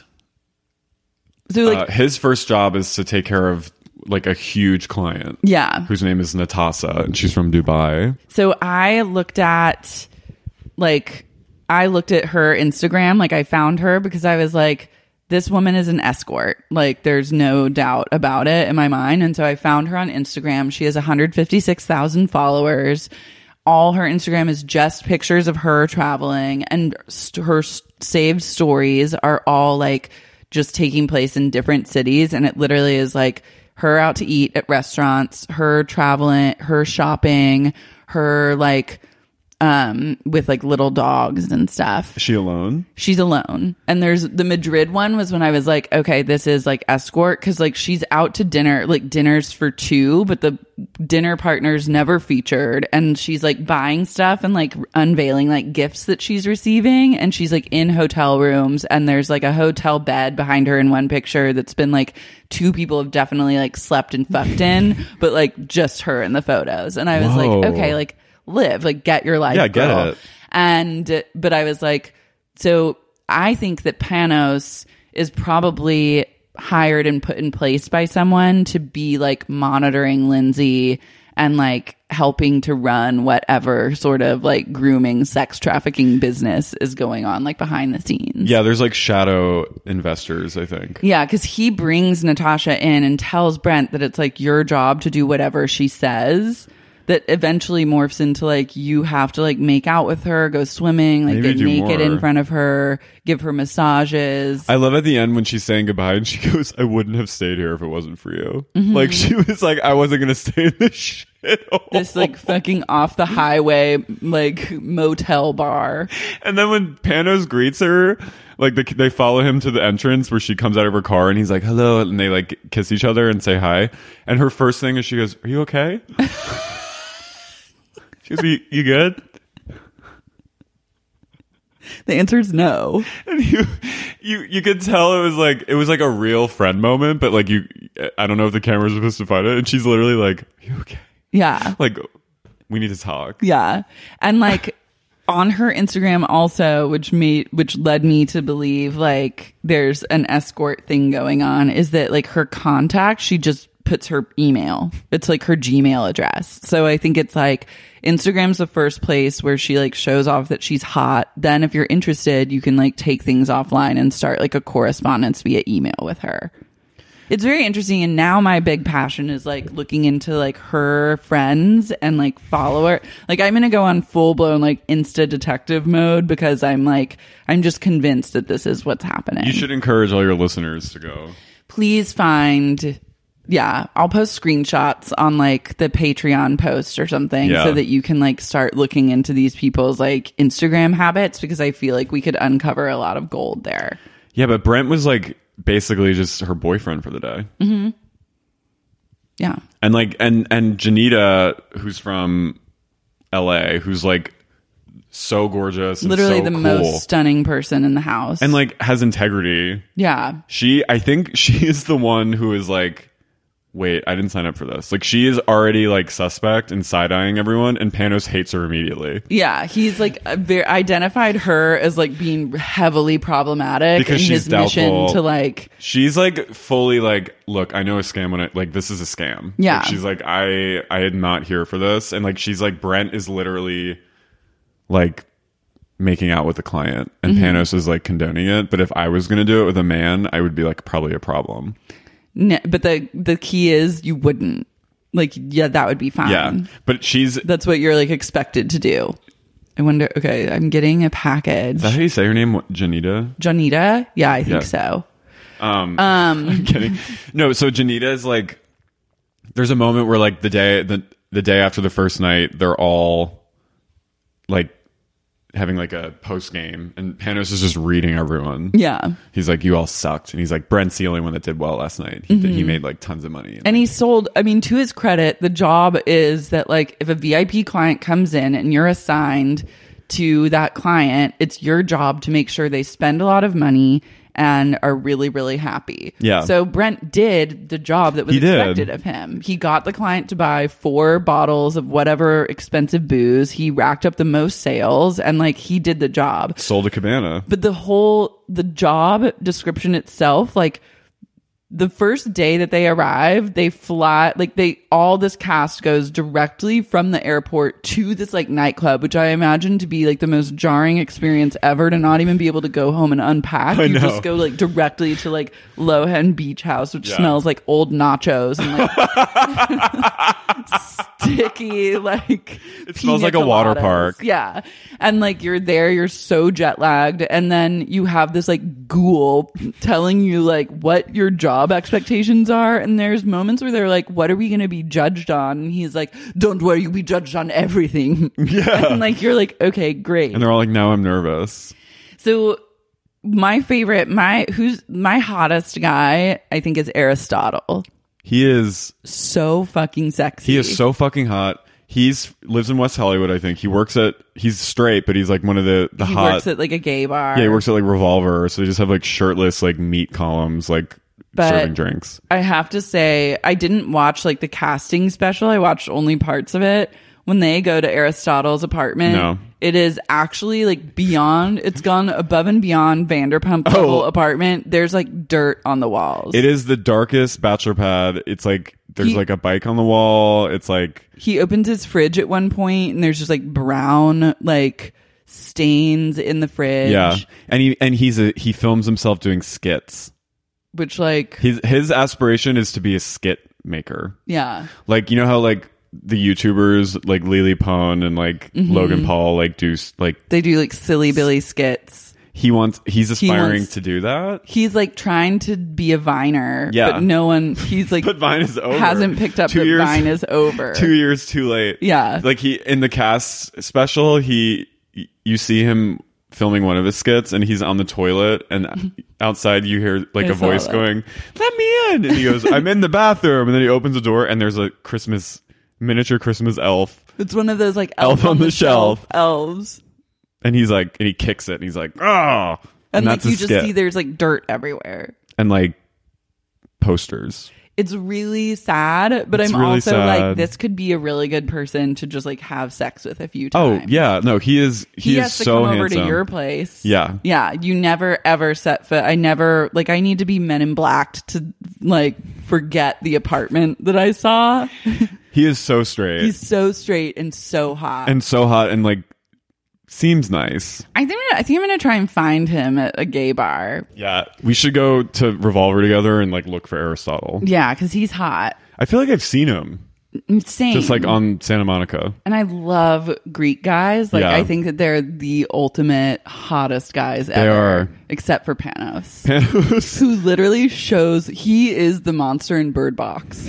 So like, his first job is to take care of like a huge client. yeah. Whose name is Natasha, and she's from Dubai. So I looked at her Instagram, like I found her because I was like, this woman is an escort. Like there's no doubt about it in my mind. And so I found her on Instagram. She has 156,000 followers. All her Instagram is just pictures of her traveling, and her saved stories are all like just taking place in different cities. And it literally is like her out to eat at restaurants, her traveling, her shopping, her like with like little dogs and stuff. Is she alone? She's alone. And there's the Madrid one was when I was like, okay, this is like escort, because like she's out to dinner, like dinners for two, but the dinner partner's never featured, and she's like buying stuff and like unveiling like gifts that she's receiving, and she's like in hotel rooms, and there's like a hotel bed behind her in one picture that's been like two people have definitely like slept and fucked in, but like just her in the photos. And I was Whoa. like, okay, like live, like get your life, Yeah, get girl. it. And but I was like, so I think that Panos is probably hired and put in place by someone to be like monitoring Lindsay and like helping to run whatever sort of like grooming, sex trafficking business is going on like behind the scenes. Yeah, there's like shadow investors, I think. Yeah, because he brings Natasha in and tells Brent that it's like your job to do whatever she says. That eventually morphs into like you have to like make out with her, go swimming, like Maybe get do naked more. in front of her, give her massages. I love at the end when she's saying goodbye and she goes, I wouldn't have stayed here if it wasn't for you. Like she was like, I wasn't going to stay in this shithole. This like fucking off the highway like motel bar. And then when Panos greets her, Like they follow him to the entrance where she comes out of her car and he's like, hello. And they like kiss each other and say hi. And her first thing is she goes, are you okay? She goes, you good? The answer is no. And you could tell it was like a real friend moment, but like I don't know if the camera was supposed to find it. And she's literally like, are you okay? Yeah. Like, we need to talk. Yeah. And like on her Instagram also, which led me to believe like there's an escort thing going on, is that like her contact, she just puts her email. It's like her Gmail address. So I think it's like Instagram's the first place where she like shows off that she's hot. Then if you're interested, you can like take things offline and start like a correspondence via email with her. It's very interesting. And now my big passion is like looking into like her friends and like follower. Like I'm going to go on full blown like Insta detective mode because I'm just convinced that this is what's happening. You should encourage all your listeners to go. Please find, I'll post screenshots on like the Patreon post or something so that you can like start looking into these people's like Instagram habits, because I feel like we could uncover a lot of gold there. Yeah, but Brent was like basically just her boyfriend for the day. Mm-hmm. Yeah. And like and Janita, who's from LA, who's like so gorgeous and literally so the cool. most stunning person in the house, and like has integrity. Yeah. I think she is the one who is like, wait, I didn't sign up for this. Like she is already like suspect and side-eyeing everyone, and Panos hates her immediately. Yeah, he's like identified her as like being heavily problematic because in she's his mission doubtful. to like. She's like fully like, look, I know a scam when like this is a scam. Yeah, like, she's like, I am not here for this, and like she's like, Brent is literally like making out with the client, and Panos is like condoning it. But if I was gonna do it with a man, I would be like probably a problem. No, but the key is you wouldn't. Like, yeah, that would be fine. Yeah, but that's what you're like expected to do. I wonder, okay, I'm getting a package. Is that how you say her name? Janita? Janita? Yeah, I think so. I'm kidding. No, so Janita is like, there's a moment where like the day after the first night, they're all like having like a post game, and Panos is just reading everyone. Yeah, he's like, you all sucked, and he's like, Brent's the only one that did well last night. He made like tons of money, and he sold. I mean, to his credit, the job is that like if a VIP client comes in and you're assigned to that client, it's your job to make sure they spend a lot of money and are really, really happy. Yeah. So Brent did the job that was expected of him. He got the client to buy 4 bottles of whatever expensive booze. He racked up the most sales, and like he did the job. Sold a cabana. But the job description itself, like the first day that they arrive, they fly, like all this cast goes directly from the airport to this like nightclub, which I imagine to be like the most jarring experience ever, to not even be able to go home and unpack. You just go like directly to like Lohan Beach House, which smells like old nachos and like sticky, like it smells like a water park. Yeah. And like you're there, you're so jet lagged, and then you have this like ghoul telling you like what your job expectations are, and there's moments where they're like, what are we going to be judged on? And he's like, don't worry, you'll be judged on everything. Yeah. And like you're like, okay, great. And they're all like, now I'm nervous. So my favorite, who's my hottest guy, I think, is Aristotle. He is so fucking sexy. He is so fucking hot. Lives in West Hollywood, I think. He's straight, but he's like one of the he hot. He works at like a gay bar. Yeah, he works at like Revolver. So they just have like shirtless like meat columns, like serving drinks. I have to say, I didn't watch like the casting special. I watched only parts of it. When they go to Aristotle's apartment, it is actually like beyond, it's gone above and beyond Vanderpump level apartment. There's like dirt on the walls. It is the darkest bachelor pad. It's like, there's like a bike on the wall. It's like, he opens his fridge at one point and there's just like brown, like stains in the fridge. Yeah. And he films himself doing skits. Which like, his aspiration is to be a skit maker. Yeah. Like, you know how like, the YouTubers like Lily Pone and like Logan Paul like do like they do like silly Billy skits. He's aspiring to do that. He's like trying to be a Viner, but no one. He's like, but Vine is over. Hasn't picked up that Vine is over. 2 years too late. Yeah, like he in the cast special, you see him filming one of his skits, and he's on the toilet, and outside you hear like I a voice saw that. going, "Let me in," and he goes, "I'm in the bathroom," and then he opens the door, and there's a miniature Christmas elf, It's one of those like Elf on the Shelf. elves. and he's like, and he kicks it, and he's like, "Oh!" And like that's you his just skit. see there's like dirt everywhere. And like posters. It's really sad, but It's I'm really also like, sad. this could be a really good person to just like have sex with a few Oh times. yeah, no, he is has to so come handsome. over to your place. Yeah. Yeah. You never ever set foot. I never, like, I need to be Men in Blacked to like forget the apartment that I saw. He is so straight He's so straight and so hot. and so hot and like seems nice. I think I'm gonna try and find him at a gay bar. Yeah, we should go to Revolver together and like look for Aristotle. Yeah, because he's hot. I feel like I've seen him Insane. just like on Santa Monica. And I love Greek guys. Like, Yeah. I think that they're the ultimate hottest guys ever. are. Except for Panos. Panos. Who literally shows he is the monster in Bird Box.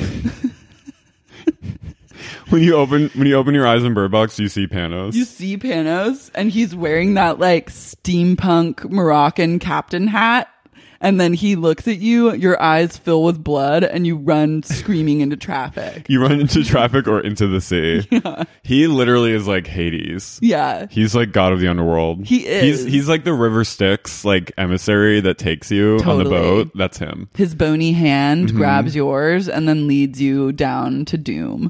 When you open your eyes in Bird Box, you see Panos. You see Panos, and he's wearing that like steampunk Moroccan captain hat. And then he looks at you, your eyes fill with blood, and you run screaming into traffic. You run into traffic or into the sea. Yeah. He literally is like Hades. Yeah. He's like God of the underworld. He is. He's like the River Styx like emissary that takes you on the Totally. boat. That's him. His bony hand grabs yours and then leads you down to doom.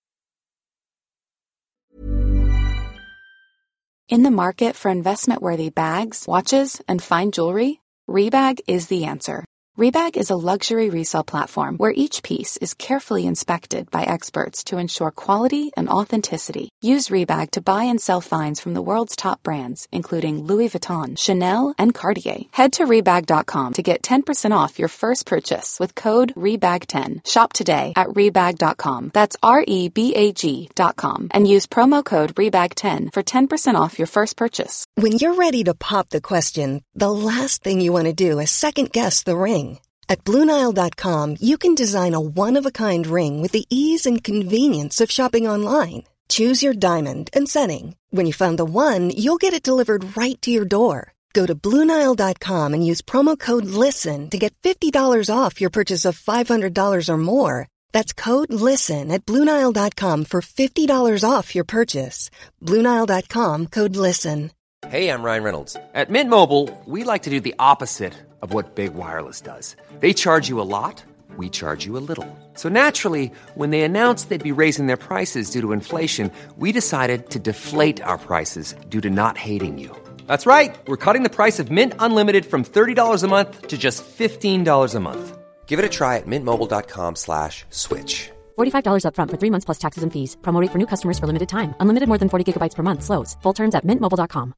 In the market for investment-worthy bags, watches, and fine jewelry, Rebag is the answer. Rebag is a luxury resale platform where each piece is carefully inspected by experts to ensure quality and authenticity. Use Rebag to buy and sell finds from the world's top brands, including Louis Vuitton, Chanel, and Cartier. Head to Rebag.com to get 10% off your first purchase with code REBAG10. Shop today at Rebag.com. That's REBAG.com. And use promo code REBAG10 for 10% off your first purchase. When you're ready to pop the question, the last thing you want to do is second-guess the ring. At BlueNile.com, you can design a one-of-a-kind ring with the ease and convenience of shopping online. Choose your diamond and setting. When you find the one, you'll get it delivered right to your door. Go to BlueNile.com and use promo code LISTEN to get $50 off your purchase of $500 or more. That's code LISTEN at BlueNile.com for $50 off your purchase. BlueNile.com, code LISTEN. Hey, I'm Ryan Reynolds. At Mint Mobile, we like to do the opposite of what Big Wireless does. They charge you a lot, we charge you a little. So naturally, when they announced they'd be raising their prices due to inflation, we decided to deflate our prices due to not hating you. That's right. We're cutting the price of Mint Unlimited from $30 a month to just $15 a month. Give it a try at mintmobile.com/switch. $45 upfront for 3 months plus taxes and fees. Promo rate for new customers for limited time. Unlimited more than 40 gigabytes per month. Slows full terms at mintmobile.com.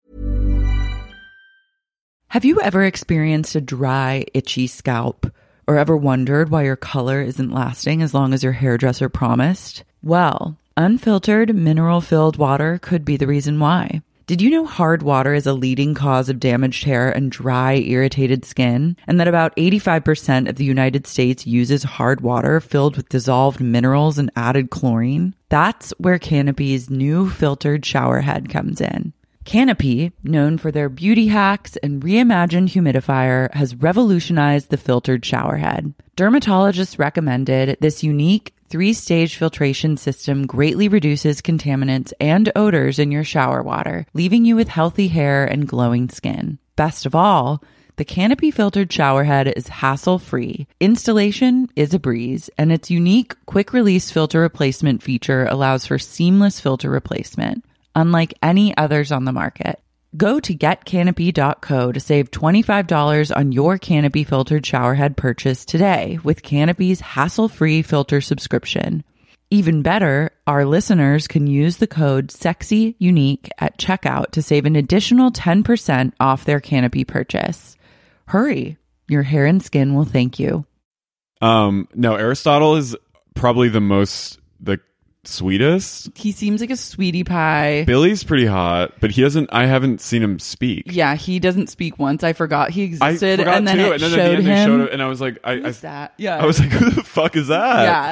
Have you ever experienced a dry, itchy scalp or ever wondered why your color isn't lasting as long as your hairdresser promised? Well, unfiltered, mineral-filled water could be the reason why. Did you know hard water is a leading cause of damaged hair and dry, irritated skin? And that about 85% of the United States uses hard water filled with dissolved minerals and added chlorine? That's where Canopy's new filtered shower head comes in. Canopy, known for their beauty hacks and reimagined humidifier, has revolutionized the filtered shower head. Dermatologists recommended this unique 3-stage filtration system greatly reduces contaminants and odors in your shower water, leaving you with healthy hair and glowing skin. Best of all, the Canopy filtered shower head is hassle-free. Installation is a breeze, and its unique quick-release filter replacement feature allows for seamless filter replacement, unlike any others on the market. Go to getcanopy.co to save $25 on your Canopy filtered showerhead purchase today with Canopy's hassle-free filter subscription. Even better, our listeners can use the code SEXYUNIQUE at checkout to save an additional 10% off their Canopy purchase. Hurry, your hair and skin will thank you. No, Aristotle is probably the sweetest. He seems like a sweetie pie. Billy's pretty hot, but I haven't seen him speak. Yeah, he doesn't speak once. I forgot he I existed, forgot and then too. it And then showed at the end him. they showed it, and I was like, Who's that? Yeah. I was like, who the fuck is that? Yeah.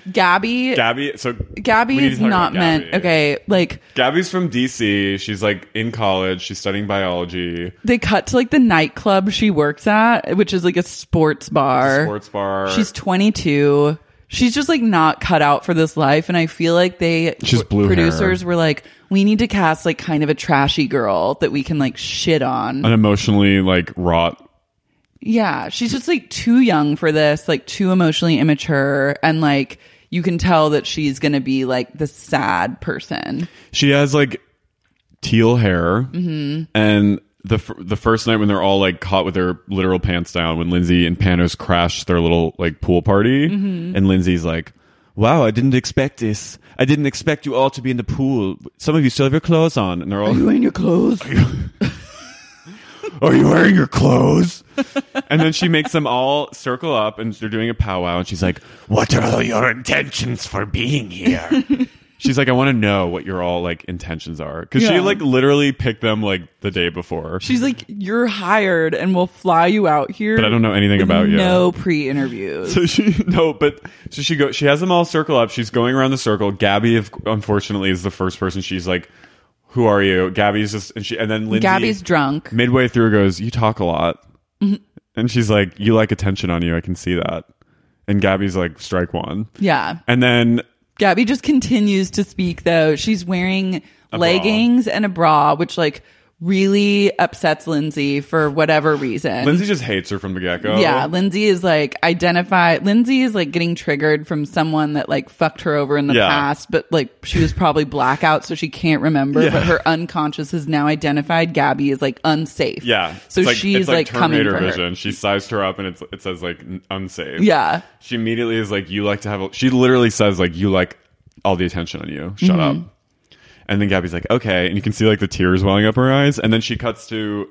Gabby So Gabby we need is to talk not about meant. Gabby. Okay, like Gabby's from DC. She's like in college. She's studying biology. they cut to like the nightclub she works at, which is like a sports bar. Sports bar. She's 22. She's just like not cut out for this life, and I feel like She's blue producers hair. were like, we need to cast like kind of a trashy girl that we can like shit on. An emotionally like wrought. Yeah, she's just like too young for this, like too emotionally immature, and like you can tell that she's gonna be like the sad person. She has like teal hair, Mm-hmm. and the first night when they're all like caught with their literal pants down, when Lindsay and Panos crash their little like pool party, Mm-hmm. and Lindsay's like, "Wow, I didn't expect this. I didn't expect you all to be in the pool. Some of you still have your clothes on," and they're all, Are you wearing your clothes? "Are you wearing your clothes?" And then she makes them all circle up, and they're doing a powwow, and she's like, "What are your intentions for being here?" She's like, "I want to know what your all like intentions are," because she Yeah. like literally picked them like the day before. She's like, you're hired, and we'll fly you out here. But I don't know anything with about you. No pre-interviews. So she has them all circle up. She's going around the circle. Gabby, unfortunately, is the first person. She's like, "Who are you?" Gabby's just and then Lindsay, Gabby's drunk. midway through, goes, "You talk a lot," and she's like, "You like attention on you. I can see that." And Gabby's like, "Strike one." Yeah. And then Gabby just continues to speak, though. She's wearing A leggings and a bra, which like really upsets Lindsay for whatever reason. Lindsay just hates her from the get-go. Yeah, Lindsay is like Lindsay is like getting triggered from someone that like fucked her over in the Yeah. past, but like she was probably blackout, so she can't remember. Yeah. But her unconscious has now identified Gabby as like unsafe. Yeah. so It's she's it's like coming Terminator for her. vision. She sized her up, and it says like unsafe. Yeah, She immediately is like, "You like to have." She literally says like, "You like all the attention on you. Shut Mm-hmm. up." And then Gabby's like, "Okay," and you can see like the tears welling up her eyes. And then she cuts to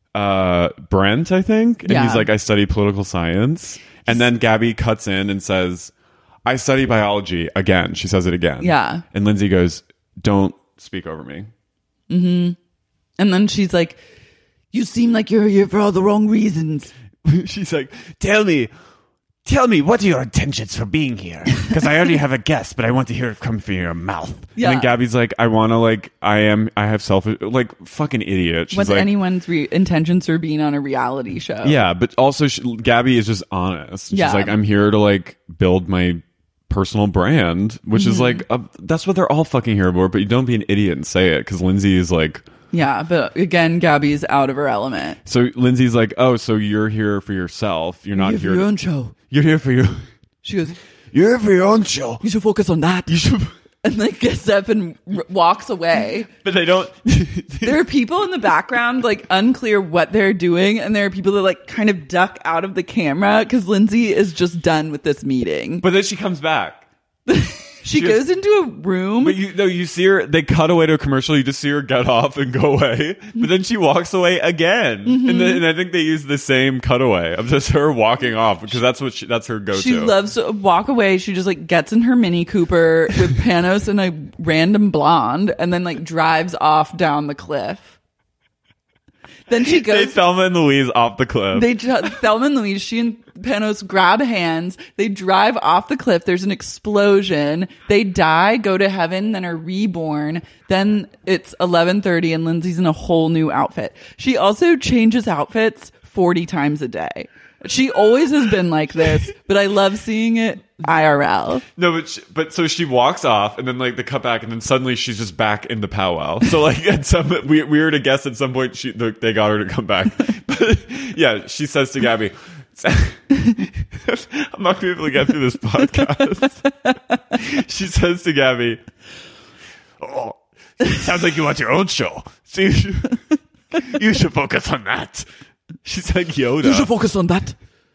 Brent, I think, and Yeah. he's like, "I study political science." And then Gabby cuts in and says, "I study biology." Again, she says it again. Yeah. And Lindsay goes, "Don't speak over me." and then she's like, "You seem like you're here for all the wrong reasons." She's like, Tell me, what are your intentions for being here? Because I already have a guess, but I want to hear it come from your mouth." Yeah. And then Gabby's like, "I want to I have like fucking idiot." She's What's like, anyone's intentions for being on a reality show? yeah, but also Gabby is just honest. She's Yeah. like, "I'm here to like build my personal brand," which is like, that's what they're all fucking here for. But you don't be an idiot and say it, because Lindsay is like, Yeah, but again, Gabby's out of her element. so Lindsay's like, "Oh, so you're here for yourself. You're not here. show. You're here for your. She goes, You're here for your own show. "You should focus on that." You should." And like gets up and walks away. But they don't. There are people in the background, like unclear what they're doing, and there are people that like kind of duck out of the camera because Lindsay is just done with this meeting. But then she comes back. She goes into a room. But you see her. They cut away to a commercial. You just see her get off and go away. But then she walks away again, and I think they use the same cutaway of just her walking off, because that's her go-to. She loves to walk away. She just like gets in her Mini Cooper with Panos and a random blonde, and then like drives off down the cliff. Then she They goes. Thelma and Louise off the cliff. Thelma and Louise, she and Panos grab hands. They drive off the cliff. There's an explosion. They die, go to heaven, then are reborn. Then it's 11:30 and Lindsay's in a whole new outfit. She also changes outfits 40 times a day. She always has been like this, but I love seeing it IRL. No, but so she walks off, and then like they cut back, and then suddenly she's just back in the powwow. So like at some we were to guess at some point they got her to come back. But yeah, she says to Gabby, "I'm not gonna be able to get through this podcast." She says to Gabby, "Oh, sounds like you want your own show. So you should focus on that." She's like Yoda. You should focus on that.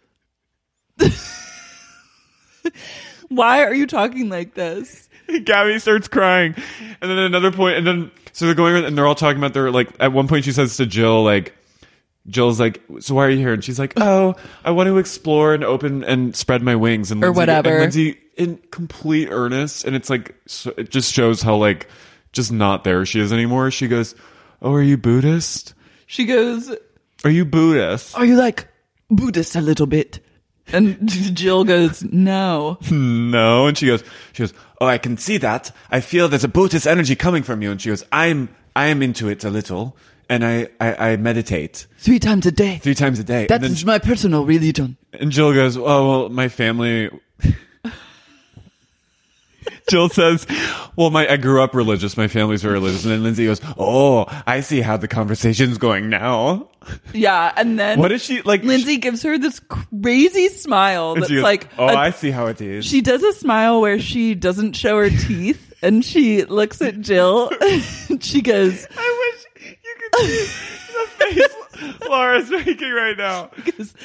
Why are you talking like this? Gabby starts crying, and then at another point, and then so they're going around, and they're all talking about their like. At one point, she says to Jill, like, Jill's like, "So why are you here?" And she's like, "Oh, I want to explore and open and spread my wings," and Or Lindsay, whatever. And Lindsay in complete earnest, and it's like it just shows how like just not there she is anymore. She goes, "Oh, are you Buddhist? She goes, Are you Buddhist?" "Are you like Buddhist a little bit?" And Jill goes, no. No. And she goes, oh, I can see that. I feel there's a Buddhist energy coming from you. And she goes, I am into it a little. And I meditate. 3 times a day. 3 times a day. That is my personal religion. And Jill goes, oh, well, my family... Jill says, well, I grew up religious. My family's very religious. And then Lindsay goes, oh, I see how the conversation's going now. Yeah. And then what is she like? Lindsay gives her this crazy smile that's goes, like, oh, I see how it is. She does a smile where she doesn't show her teeth and she looks at Jill and she goes, I wish you could see the face Laura's making right now. Goes,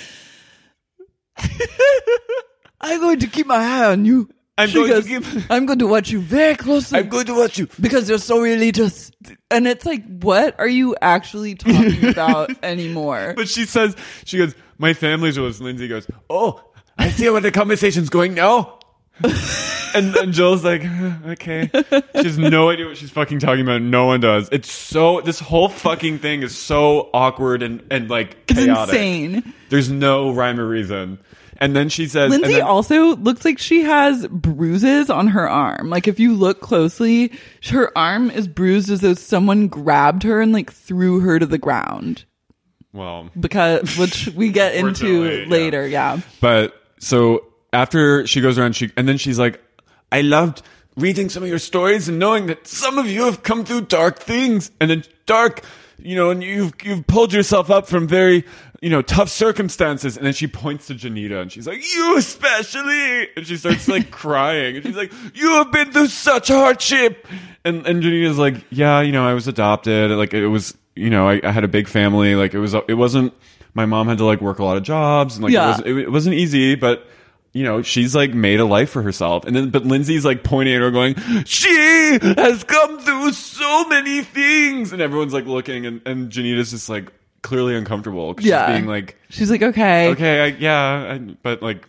I'm going to keep my eye on you. I'm going to watch you very closely. I'm going to watch you. Because you're so religious. And it's like, what are you actually talking about anymore? But she goes, my family's religious. Lindsay goes, oh, I see where the conversation's going now. and Jill's like, okay. She has no idea what she's fucking talking about. No one does. It's so, this whole fucking thing is so awkward and like chaotic. It's insane. There's no rhyme or reason. And then she says... Lindsay also looks like she has bruises on her arm. Like, if you look closely, her arm is bruised as though someone grabbed her and, like, threw her to the ground. Well... Which we get into later, yeah. But, so, after she goes around, and then she's like, I loved reading some of your stories and knowing that some of you have come through dark things. And then dark... and you've pulled yourself up from very, tough circumstances. And then she points to Janita and she's like, you especially. And she starts like crying. And she's like, you have been through such hardship. And Janita's like, yeah, I was adopted. Like it was, I had a big family. Like it wasn't, my mom had to like work a lot of jobs. And like it wasn't easy, but she's like made a life for herself. And then, but Lindsay's like pointing at her going, she has come through so many things. And everyone's like looking and Janita's just like clearly uncomfortable. She's being like, she's like, okay, but like,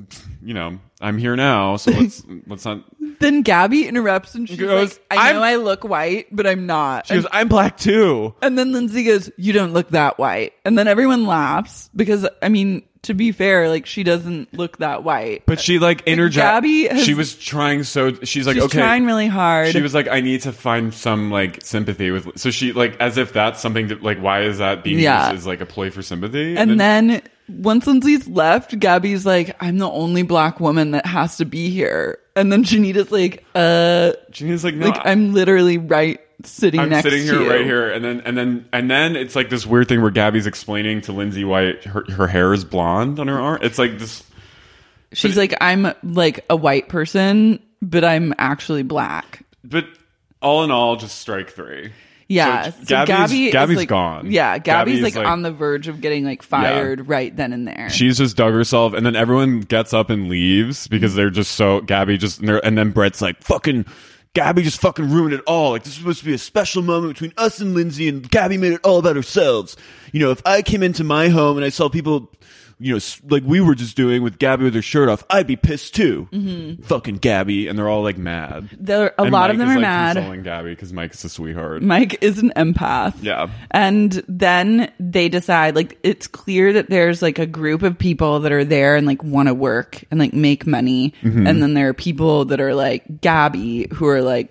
I'm here now. So let's not. Then Gabby interrupts and she goes, like, I know I look white, but I'm not. She goes, I'm black too. And then Lindsay goes, you don't look that white. And then everyone laughs because, to be fair, like she doesn't look that white. But she like interjected. She was trying she's like, okay. trying really hard. She was like, I need to find some like sympathy with, so she like, as if that's something to like, why is that being used as like a ploy for sympathy? And then once Lindsay's left, Gabby's like, I'm the only black woman that has to be here. And then Janita's like, Janita's like, no, like I'm literally sitting I'm next sitting to here you. right here. And then it's like this weird thing where Gabby's explaining to Lindsay why her hair is blonde on her arm. It's like this. She's like, I'm like a white person, but I'm actually black. But all in all, just strike 3. Yeah. So Gabby's like, gone. Yeah. Gabby's like on the verge of getting like fired right then and there. She's just dug herself, and then everyone gets up and leaves because they're just so and then Brett's like, fucking Gabby just fucking ruined it all. Like, this is supposed to be a special moment between us and Lindsay, and Gabby made it all about ourselves. If I came into my home and I saw people, like we were just doing with Gabby with her shirt off, I'd be pissed too. Mm-hmm. Fucking Gabby. And they're all like mad. A lot of them are mad. Consoling Gabby because Mike is a sweetheart. Mike is an empath. Yeah. And then they decide, like, it's clear that there's like a group of people that are there and like want to work and like make money. Mm-hmm. And then there are people that are like Gabby who are like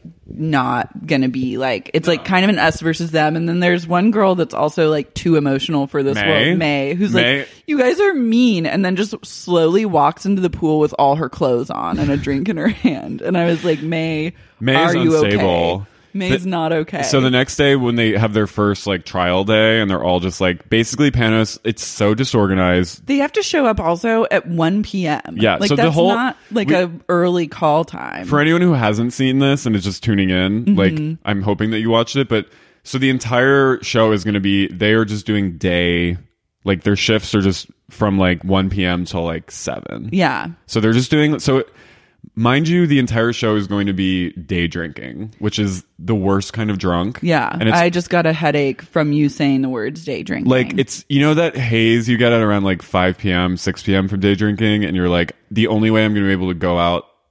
not gonna be like, it's like kind of an us versus them. And then there's one girl that's also like too emotional for this world, May, who's like, you guys are mean, and then just slowly walks into the pool with all her clothes on and a drink in her hand. And I was like, May's are you unstable. Okay? May's not okay. So the next day when they have their first like trial day and they're all just like, basically Panos, it's so disorganized. They have to show up also at 1 p.m. Yeah. Like so that's the whole, not like a early call time. For anyone who hasn't seen this and is just tuning in, mm-hmm. like I'm hoping that you watched it, but so the entire show is going to be, they are just doing day, like their shifts are just from like 1 p.m. till like 7. Yeah. So they're just doing, so mind you, the entire show is going to be day drinking, which is the worst kind of drunk. Yeah. And I just got a headache from you saying the words day drinking. Like, it's, that haze you get at around like 5 p.m., 6 p.m. from day drinking, and you're like, the only way I'm going to be able to go out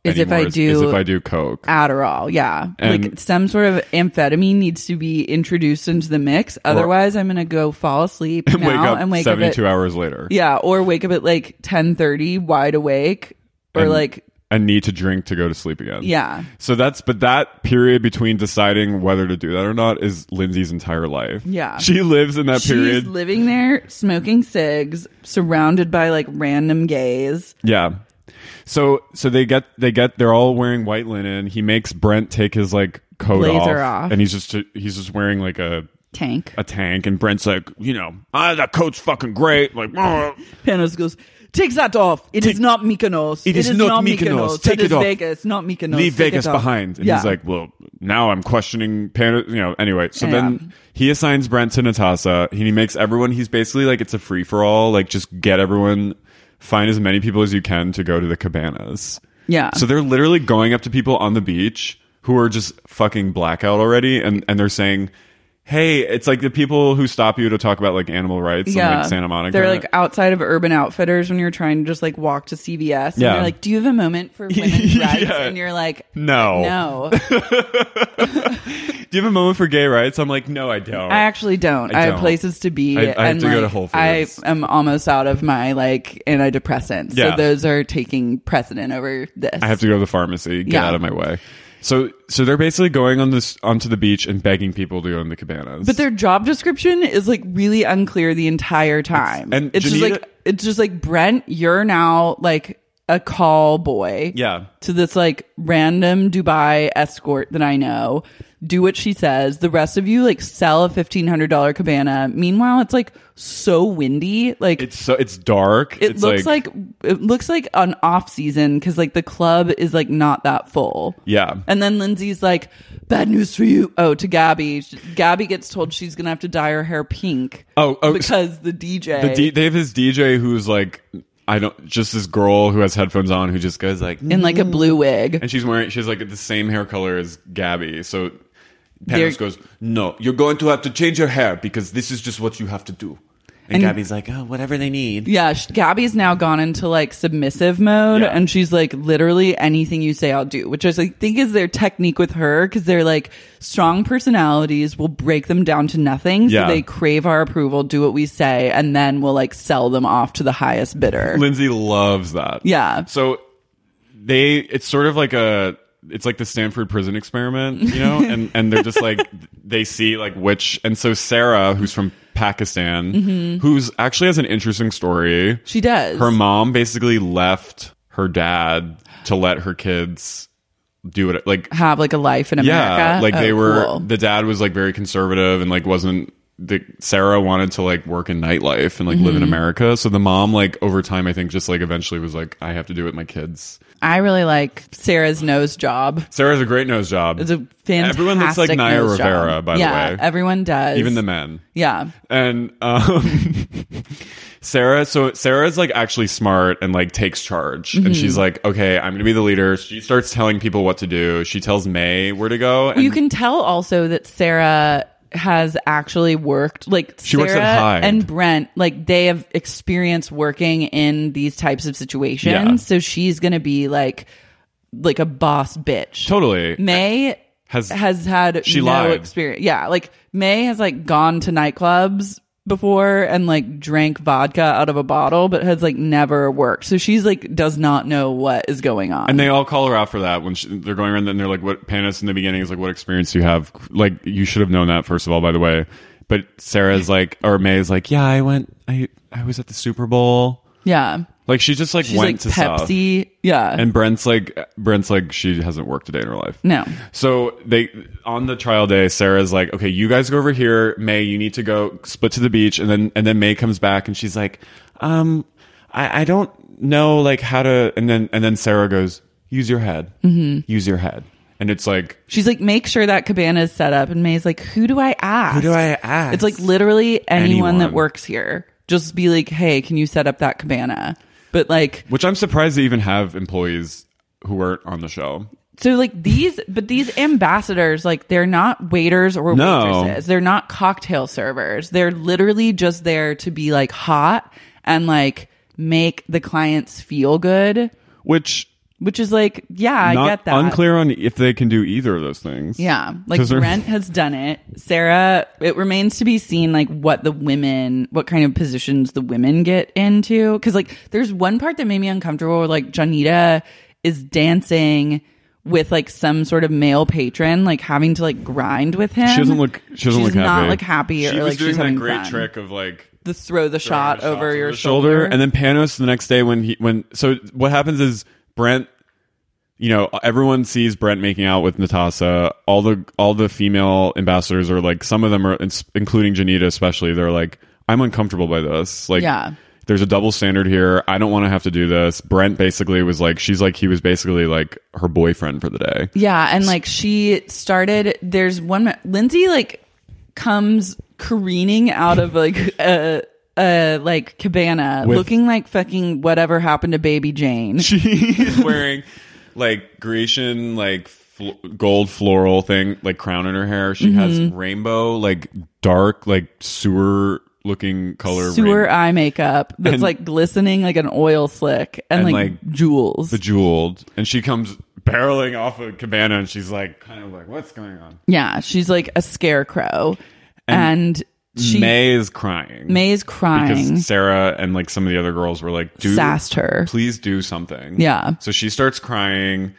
Is if anymore I do is if I do coke. Adderall, yeah. And- like some sort of amphetamine needs to be introduced into the mix. Otherwise, I'm going to go fall asleep And now wake up and wake 72 up at, hours later. Yeah, or wake up at like 10:30 wide awake or like and need to drink to go to sleep again. yeah. So but that period between deciding whether to do that or not is Lindsay's entire life. Yeah. She lives in that period. She's living there smoking cigs, surrounded by like random gays. Yeah. So they're all wearing white linen. He makes Brent take his like coat Blazer off. and he's just wearing like a Tank. tank, and Brent's like, that coat's fucking great. Like, Panos goes, takes that off. It is not Mykonos. It is not Mykonos. Take That it is off. Vegas, not Mykonos. leave Take Vegas it off. behind. And Yeah. he's like, well, now I'm questioning anyway. So Yeah. then he assigns Brent to Natasha. He makes everyone, he's basically like, it's a free for all. Like, just get everyone, find as many people as you can to go to the cabanas. Yeah. So they're literally going up to people on the beach who are just fucking blackout already. And they're saying, hey, it's like the people who stop you to talk about like animal rights in like Santa Monica. They're like outside of Urban Outfitters when you're trying to just like walk to CVS. And Yeah. they're like, do you have a moment for women's rights? Yeah. And you're like, No. No. Do you have a moment for gay rights? I'm like, no, I don't. I actually don't. I I have don't. places to be. I have and to go to like, Whole I Foods. am almost out of my like antidepressants. Yeah. So those are taking precedent over this. I have to go to the pharmacy, get Yeah. out of my way. So they're basically going onto the beach and begging people to go in the cabanas. But their job description is like really unclear the entire time. It's just like Brent, you're now like a call boy. Yeah. To this like random Dubai escort that I know. Do what she says. The rest of you like sell a $1,500 cabana. Meanwhile, it's like so windy. Like it's dark. It It's looks like an off season because like the club is like not that full. Yeah. And then Lindsay's like, bad news for you. Oh, to Gabby. Gabby gets told she's gonna have to dye her hair pink. Oh, because the DJ they have his DJ who's like, just this girl who has headphones on who just goes like in like a blue wig. and she's like the same hair color as Gabby. So They're- Panos goes, no, you're going to have to change your hair because this is just what you have to do. And Gabby's like, oh, whatever they need. Yeah, Gabby's now gone into like submissive mode, Yeah. and she's like, literally anything you say, I'll do. Which I think is their technique with her because they're like strong personalities. We'll break them down to nothing, so Yeah. they crave our approval, do what we say, and then we'll like sell them off to the highest bidder. Lindsay loves that. Yeah. So it's sort of like it's like the Stanford prison experiment, and they're just like, they see like and so Sarah, who's from Pakistan, who's actually has an interesting story. She does. Her mom basically left her dad to let her kids do it, like have like a life in America. yeah, like they were. Cool. The dad was like very conservative and like wasn't. Sarah wanted to like work in nightlife and like live in America. So the mom, like over time, I think just like eventually was like, I have to do it with my kids. I really like Sarah's nose job. Sarah's a great nose job. It's a fantastic Everyone looks like Naya nose Rivera, job. by the Yeah, way. everyone does. Even the men. Yeah. And Sarah's like actually smart and like takes charge. And she's like, okay, I'm gonna be the leader. She starts telling people what to do. She tells May where to go. And You can tell also that Sarah has actually worked, like She Sarah works at Hyde. and Brent, like they have experience working in these types of situations. Yeah. So she's going to be like a boss bitch. Totally. May has had She no lied. experience. Yeah. Like May has like gone to nightclubs before and like drank vodka out of a bottle, but has like never worked. So she's like does not know what is going on. And they all call her out for that when they're going around and they're like, what Panos in the beginning is like, what experience do you have? Like, you should have known that, first of all, by the way. But Sarah's like, or May's like, yeah, I was at the Super Bowl. yeah. Like, she just like She's went like to stuff. Pepsi. Yeah. And Brent's like, she hasn't worked a day in her life. no. So on the trial day, Sarah's like, okay, you guys go over here. May, you need to go split to the beach. And then May comes back and she's like, I don't know like how to, and then Sarah goes, use your head, use your head. And it's like, She's like, make sure that cabana is set up. And May's like, who do I ask? who do I ask? It's like literally anyone that Anyone. works here. Just be like, hey, can you set up that cabana? But like, Which I'm surprised they even have employees who weren't on the show. so like these ambassadors, like they're not waiters or No. waitresses. They're not cocktail servers. They're literally just there to be like hot and like make the clients feel good. Which Which is like, yeah, I Not get that. unclear on if they can do either of those things. Yeah, like 'Cause they're- Brent has done it. Sarah, it remains to be seen like what kind of positions the women get into. Because like there's one part that made me uncomfortable where like Janita is dancing with like some sort of male patron, like having to like grind with him. She doesn't look She's happy. not like happy She or was like doing she's that having great fun. trick of like The throw the shot shots over your the shoulder. and then Panos the next day so what happens is Brent, you know, everyone sees Brent making out with Natasha. All the female ambassadors are like, some of them are, including Janita especially, they're like, I'm uncomfortable by this. Like, yeah. There's a double standard here. I don't want to have to do this. Brent basically was like, he was basically like her boyfriend for the day. Yeah, and like there's one Lindsay like comes careening out of like a like cabana looking like fucking whatever happened to baby Jane. She's wearing like Grecian like gold floral thing, like crown in her hair. She has rainbow, like dark, like sewer looking color eye makeup that's and, like glistening like an oil slick and like jewels, bejeweled, and she comes barreling off a cabana and she's like kind of like, what's going on? Yeah, she's like a scarecrow, and May is crying because Sarah and like some of the other girls were like, sassed her, please do something. Yeah, so she starts crying,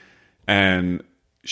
and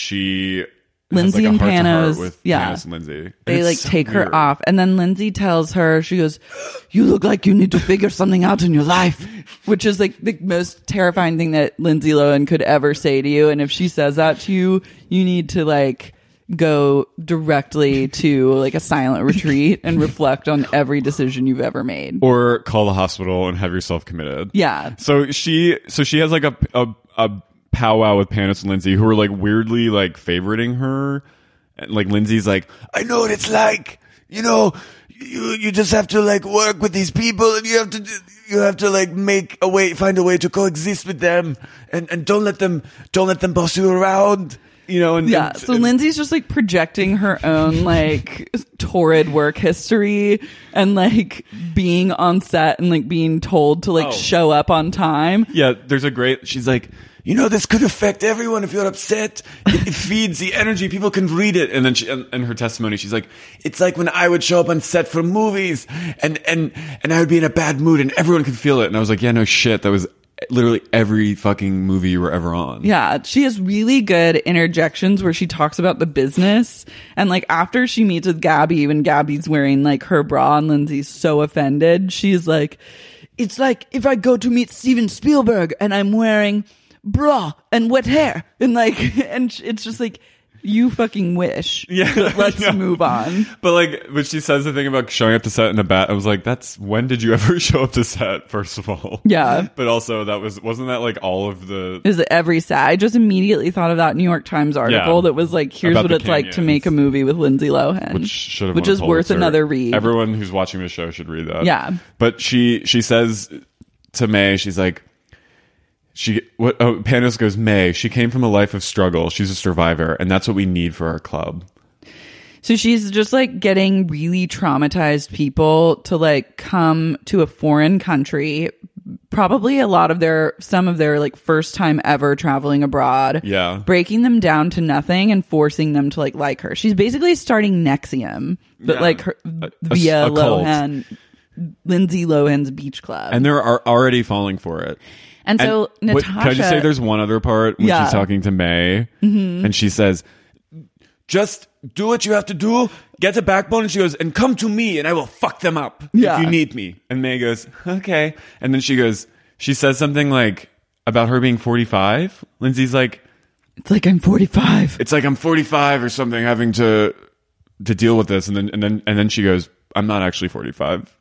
she Lindsay has, like, and Panos, with yeah, Panos and Lindsay. They like take her off, and then Lindsay tells her, she goes, "You look like you need to figure something out in your life," which is like the most terrifying thing that Lindsay Lohan could ever say to you. And if she says that to you, you need to like go directly to like a silent retreat and reflect on every decision you've ever made, or call the hospital and have yourself committed. Yeah. So she has like a powwow with Panos and Lindsay, who are like weirdly like favoriting her. And like Lindsay's like, I know what it's like, you know, you just have to like work with these people, and you have to like find a way to coexist with them, and don't let them boss you around. You know, and so Lindsay's just like projecting her own like torrid work history and like being on set and like being told to like show up on time. Yeah, she's like, you know, this could affect everyone if you're upset. It feeds the energy. People can read it. And then in her testimony, she's like, it's like when I would show up on set for movies and I would be in a bad mood and everyone could feel it. And I was like, yeah, no shit. That was literally every fucking movie you were ever on. Yeah, she has really good interjections where she talks about the business, and like after she meets with Gabby, when Gabby's wearing like her bra and Lindsay's so offended, she's like, it's like if I go to meet Steven Spielberg and I'm wearing bra and wet hair, and like, and it's just like, you fucking wish. Yeah. But let's move on. But she says the thing about showing up to set in a bat. I was like, when did you ever show up to set, first of all? Yeah. But also wasn't that like all of the... Is it every set? I just immediately thought of that New York Times article that was like, here's what it's like to make a movie with Lindsay Lohan. Which is worth another read. Everyone who's watching the show should read that. Yeah. But she says to May, she's like, Panos goes, May, she came from a life of struggle. She's a survivor, and that's what we need for our club. So she's just like getting really traumatized people to like come to a foreign country, probably some of their like first time ever traveling abroad. Yeah. Breaking them down to nothing and forcing them to like her. She's basically starting NXIVM, but like her, via Lohan, Lindsay Lohan's beach club. And they're already falling for it. And so Natasha... Can I just say there's one other part when she's talking to May, and she says, just do what you have to do, get a backbone, and she goes, and come to me, and I will fuck them up if you need me. And May goes, okay. And then she says something like, about her being 45. Lindsay's like... It's like I'm 45. It's like I'm 45 or something, having to deal with this. And then she goes, I'm not actually 45.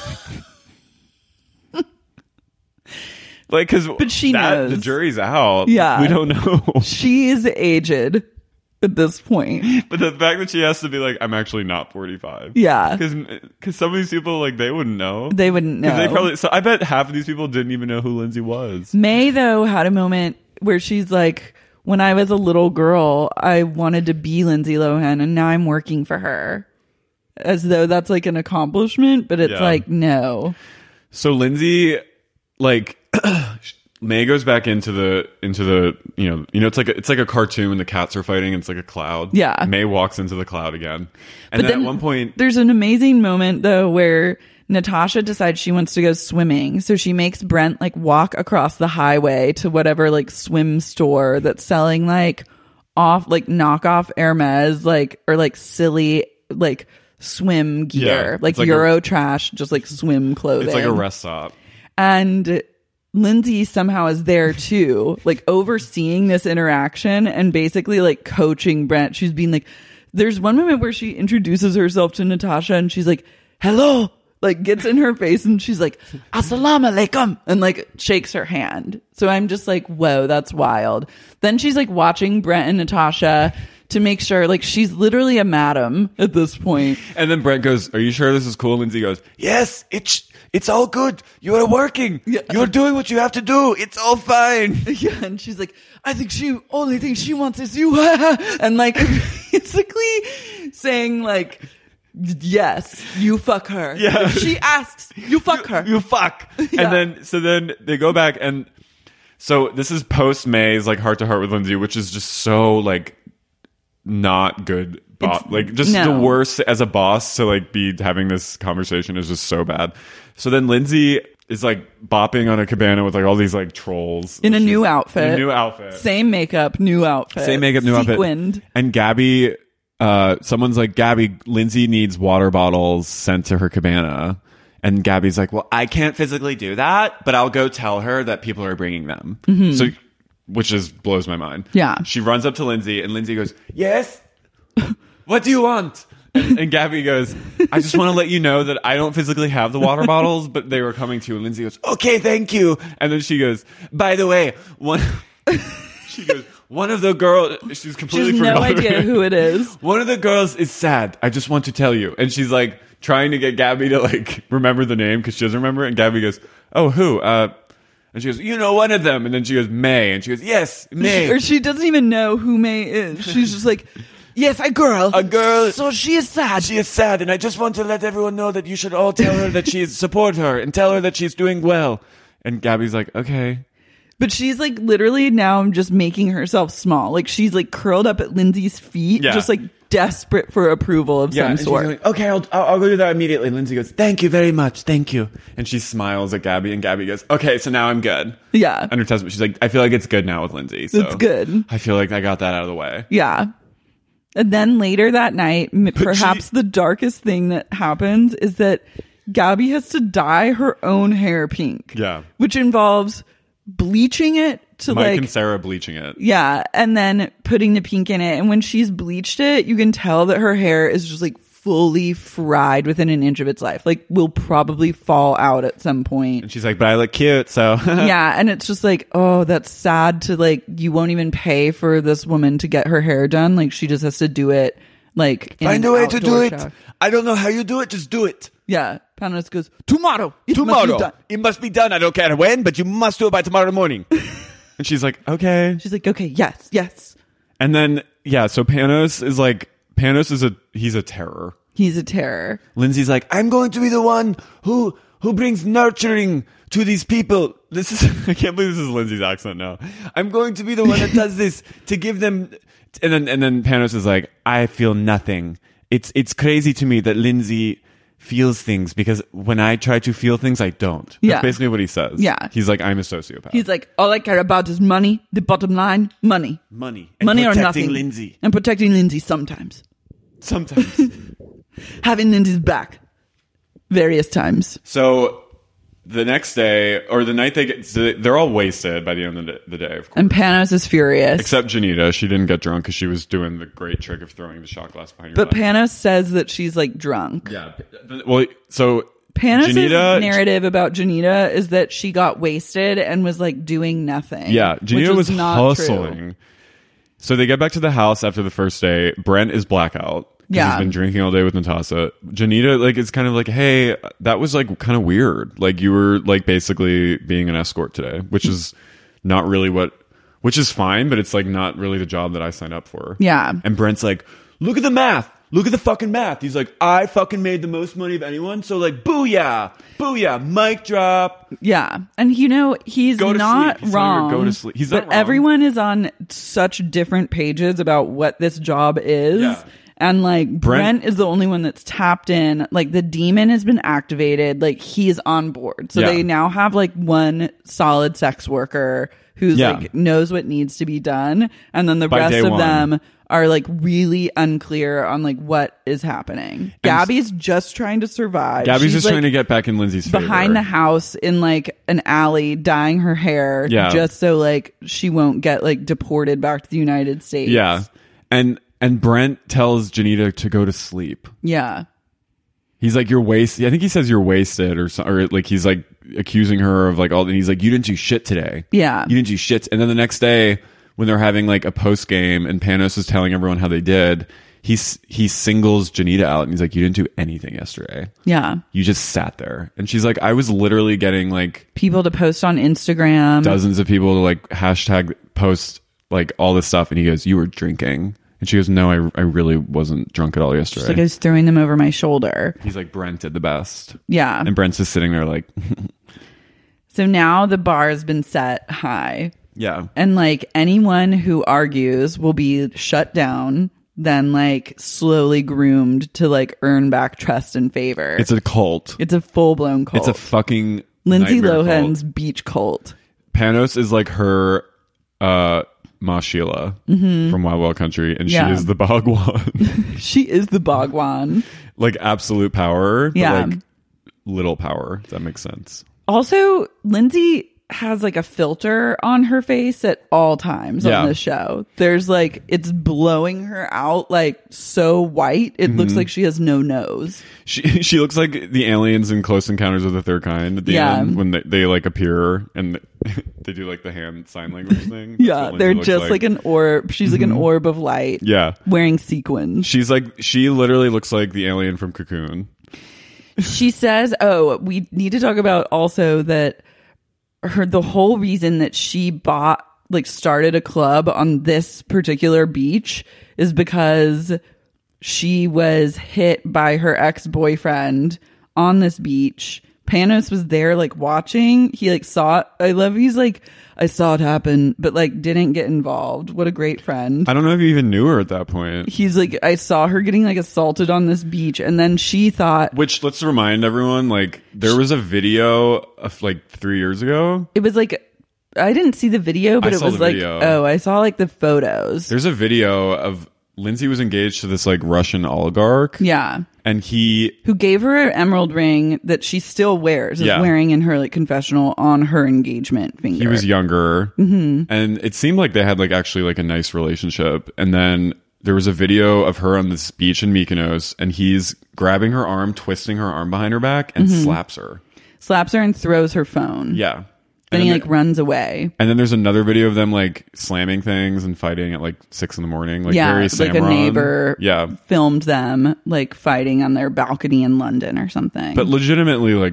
Like, but she knows the jury's out. Yeah, we don't know. She is aged at this point. But the fact that she has to be like, I'm actually not 45. Yeah, because some of these people, like, they wouldn't know. They wouldn't know. They probably. So I bet half of these people didn't even know who Lindsay was. May though had a moment where she's like, when I was a little girl, I wanted to be Lindsay Lohan, and now I'm working for her. As though that's like an accomplishment, but it's like, no. So Lindsay, like, May goes back into the it's like a cartoon. The cats are fighting. It's like a cloud. Yeah. May walks into the cloud again, and then at one point there's an amazing moment though where Natasha decides she wants to go swimming, so she makes Brent like walk across the highway to whatever like swim store that's selling like knockoff Hermes or like silly like swim gear, like Euro trash, just like swim clothing. It's like a rest stop. And Lindsay somehow is there too, like overseeing this interaction and basically like coaching Brent. She's being like, there's one moment where she introduces herself to Natasha and she's like, hello, like gets in her face and she's like, assalamu alaikum, and like shakes her hand. So I'm just like, whoa, that's wild. Then she's like watching Brent and Natasha to make sure, like, she's literally a madam at this point. And then Brent goes, are you sure this is cool? Lindsay goes, yes, it's all good. You are working. Yeah. You're doing what you have to do. It's all fine. Yeah, and she's like, I think only thing she wants is you. And like basically saying like, yes, you fuck her. Yeah. If she asks, you fuck her. You fuck. Yeah. And then they go back, and so this is post May's like heart to heart with Lindsay, which is just so like not good. The worst as a boss to like be having this conversation is just so bad. So then Lindsay is like bopping on a cabana with like all these like trolls in a new outfit. Same makeup, new outfit. Sequined. And Gabby, someone's like, Gabby, Lindsay needs water bottles sent to her cabana. And Gabby's like, well, I can't physically do that, but I'll go tell her that people are bringing them. Mm-hmm. So, which blows my mind. Yeah. She runs up to Lindsay, and Lindsay goes, yes? What do you want? And Gabby goes, I just want to let you know that I don't physically have the water bottles, but they were coming to you. And Lindsay goes, okay, thank you. And then she goes, by the way, one of the girls, she's completely forgot. She has no idea who it is. One of the girls is sad. I just want to tell you. And she's like trying to get Gabby to like remember the name because she doesn't remember it. And Gabby goes, oh, who? And she goes, you know, one of them. And then she goes, May. And she goes, yes, May. Or she doesn't even know who May is. She's just like, yes, a girl. A girl. So she is sad. She is sad. And I just want to let everyone know that you should all tell her that support her and tell her that she's doing well. And Gabby's like, okay. But she's like literally now just making herself small. Like she's like curled up at Lindsay's feet, just like desperate for approval of some sort. She's like, okay, I'll go do that immediately. And Lindsay goes, thank you very much. Thank you. And she smiles at Gabby, and Gabby goes, okay, so now I'm good. Yeah. Under testament, she's like, I feel like it's good now with Lindsay. So it's good. I feel like I got that out of the way. Yeah. And then later that night, perhaps the darkest thing that happens is that Gabby has to dye her own hair pink. Yeah. Which involves bleaching it to Mike and Sarah bleaching it. Yeah. And then putting the pink in it. And when she's bleached it, you can tell that her hair is just like fully fried within an inch of its life. Like will probably fall out at some point. And she's like, but I look cute. So yeah. And it's just like, oh, that's sad to like, you won't even pay for this woman to get her hair done. Like she just has to do it like find a way to do it. I don't know how you do it. Just do it. Yeah. Panos goes, tomorrow. It must be done. I don't care when, but you must do it by tomorrow morning. And she's like, okay. She's like, okay, yes. And then, yeah, so Panos is he's a terror. He's a terror. Lindsay's like, I'm going to be the one who brings nurturing to these people. I can't believe this is Lindsay's accent now. I'm going to be the one that does this to give them. And then Panos is like, I feel nothing. It's crazy to me that Lindsay feels things because when I try to feel things, I don't. That's basically what he says. Yeah. He's like, I'm a sociopath. He's like, all I care about is money. The bottom line, money. Money or nothing. Protecting Lindsay. And protecting Lindsay sometimes. Having Lindsay's back. Various times. So the next day, or the night they're all wasted by the end of the day, of course. And Panos is furious. Except Janita. She didn't get drunk because she was doing the great trick of throwing the shot glass behind her back. But Panos says that she's like drunk. Yeah. Well, so Panos' narrative about Janita is that she got wasted and was like doing nothing. Yeah. Janita was hustling. True. So they get back to the house after the first day. Brent is blackout. Yeah. He's been drinking all day with Natasha. Janita, like, is kind of like, hey, that was like kind of weird. Like, you were like basically being an escort today, which is not really which is fine, but it's like not really the job that I signed up for. Yeah. And Brent's like, look at the math. Look at the fucking math. He's like, I fucking made the most money of anyone. So like, booyah, booyah, mic drop. Yeah. And he's Go to not sleep. He's telling her, wrong. go to sleep. He's not but wrong. everyone is on such different pages about what this job is. Yeah. And like Brent is the only one that's tapped in. Like the demon has been activated. Like he's on board. So they now have like one solid sex worker who's like knows what needs to be done. And then the rest of them are like really unclear on like what is happening. And Gabby's just trying to survive. Gabby's just trying to get back in Lindsay's favor. Behind the house in like an alley dyeing her hair just so like she won't get like deported back to the United States. Yeah. And Brent tells Janita to go to sleep. Yeah. He's like, you're wasted. I think he says you're wasted or like he's like accusing her of like all, and he's like, you didn't do shit today. Yeah. You didn't do shit. And then the next day when they're having like a post game and Panos is telling everyone how they did, he singles Janita out and he's like, you didn't do anything yesterday. Yeah. You just sat there. And she's like, I was literally getting like people to post on Instagram. Dozens of people to like hashtag post like all this stuff. And he goes, you were drinking. And she goes, no, I really wasn't drunk at all yesterday. She's like, I was throwing them over my shoulder. He's like, Brent did the best. Yeah. And Brent's just sitting there like. So now the bar has been set high. Yeah. And like anyone who argues will be shut down, then like slowly groomed to like earn back trust and favor. It's a cult. It's a full-blown cult. It's a fucking Lindsay nightmare Lohan's cult. beach cult. Panos is like her Ma Sheila from Wild Wild Country, and she is the Bhagwan. She is the Bhagwan. Like absolute power, but Yeah. like little power. Does that make sense? Also, Lindsay has like a filter on her face at all times on this show. There's like, it's blowing her out like so white. It looks like she has no nose. She looks like the aliens in Close Encounters of the Third Kind at the end when they like appear and they do like the hand sign language thing. Yeah, they're just like an orb. She's like an orb of light. Yeah. Wearing sequins. She literally looks like the alien from Cocoon. She says, we need to talk about also that the whole reason that she started a club on this particular beach is because she was hit by her ex-boyfriend on this beach. Panos was there like watching. He like saw it. He's like, I saw it happen, but like didn't get involved. What a great friend. I don't know if you even knew her at that point. He's like, I saw her getting like assaulted on this beach, and then she thought, which let's remind everyone, like there was a video of like 3 years ago. It was like, I didn't see the video, but it was like, I saw like the photos. There's a video of Lindsay was engaged to this like Russian oligarch. Yeah. And who gave her an emerald ring that she still wears, is wearing in her like confessional on her engagement finger. He was younger. And it seemed like they had like actually like a nice relationship. And then there was a video of her on this beach in Mykonos, and he's grabbing her arm, twisting her arm behind her back, and slaps her. Slaps her and throws her phone. Yeah. Then he like runs away. And then there's another video of them like slamming things and fighting at like 6 a.m. Like very like Samron. a neighbor filmed them like fighting on their balcony in London or something. But legitimately like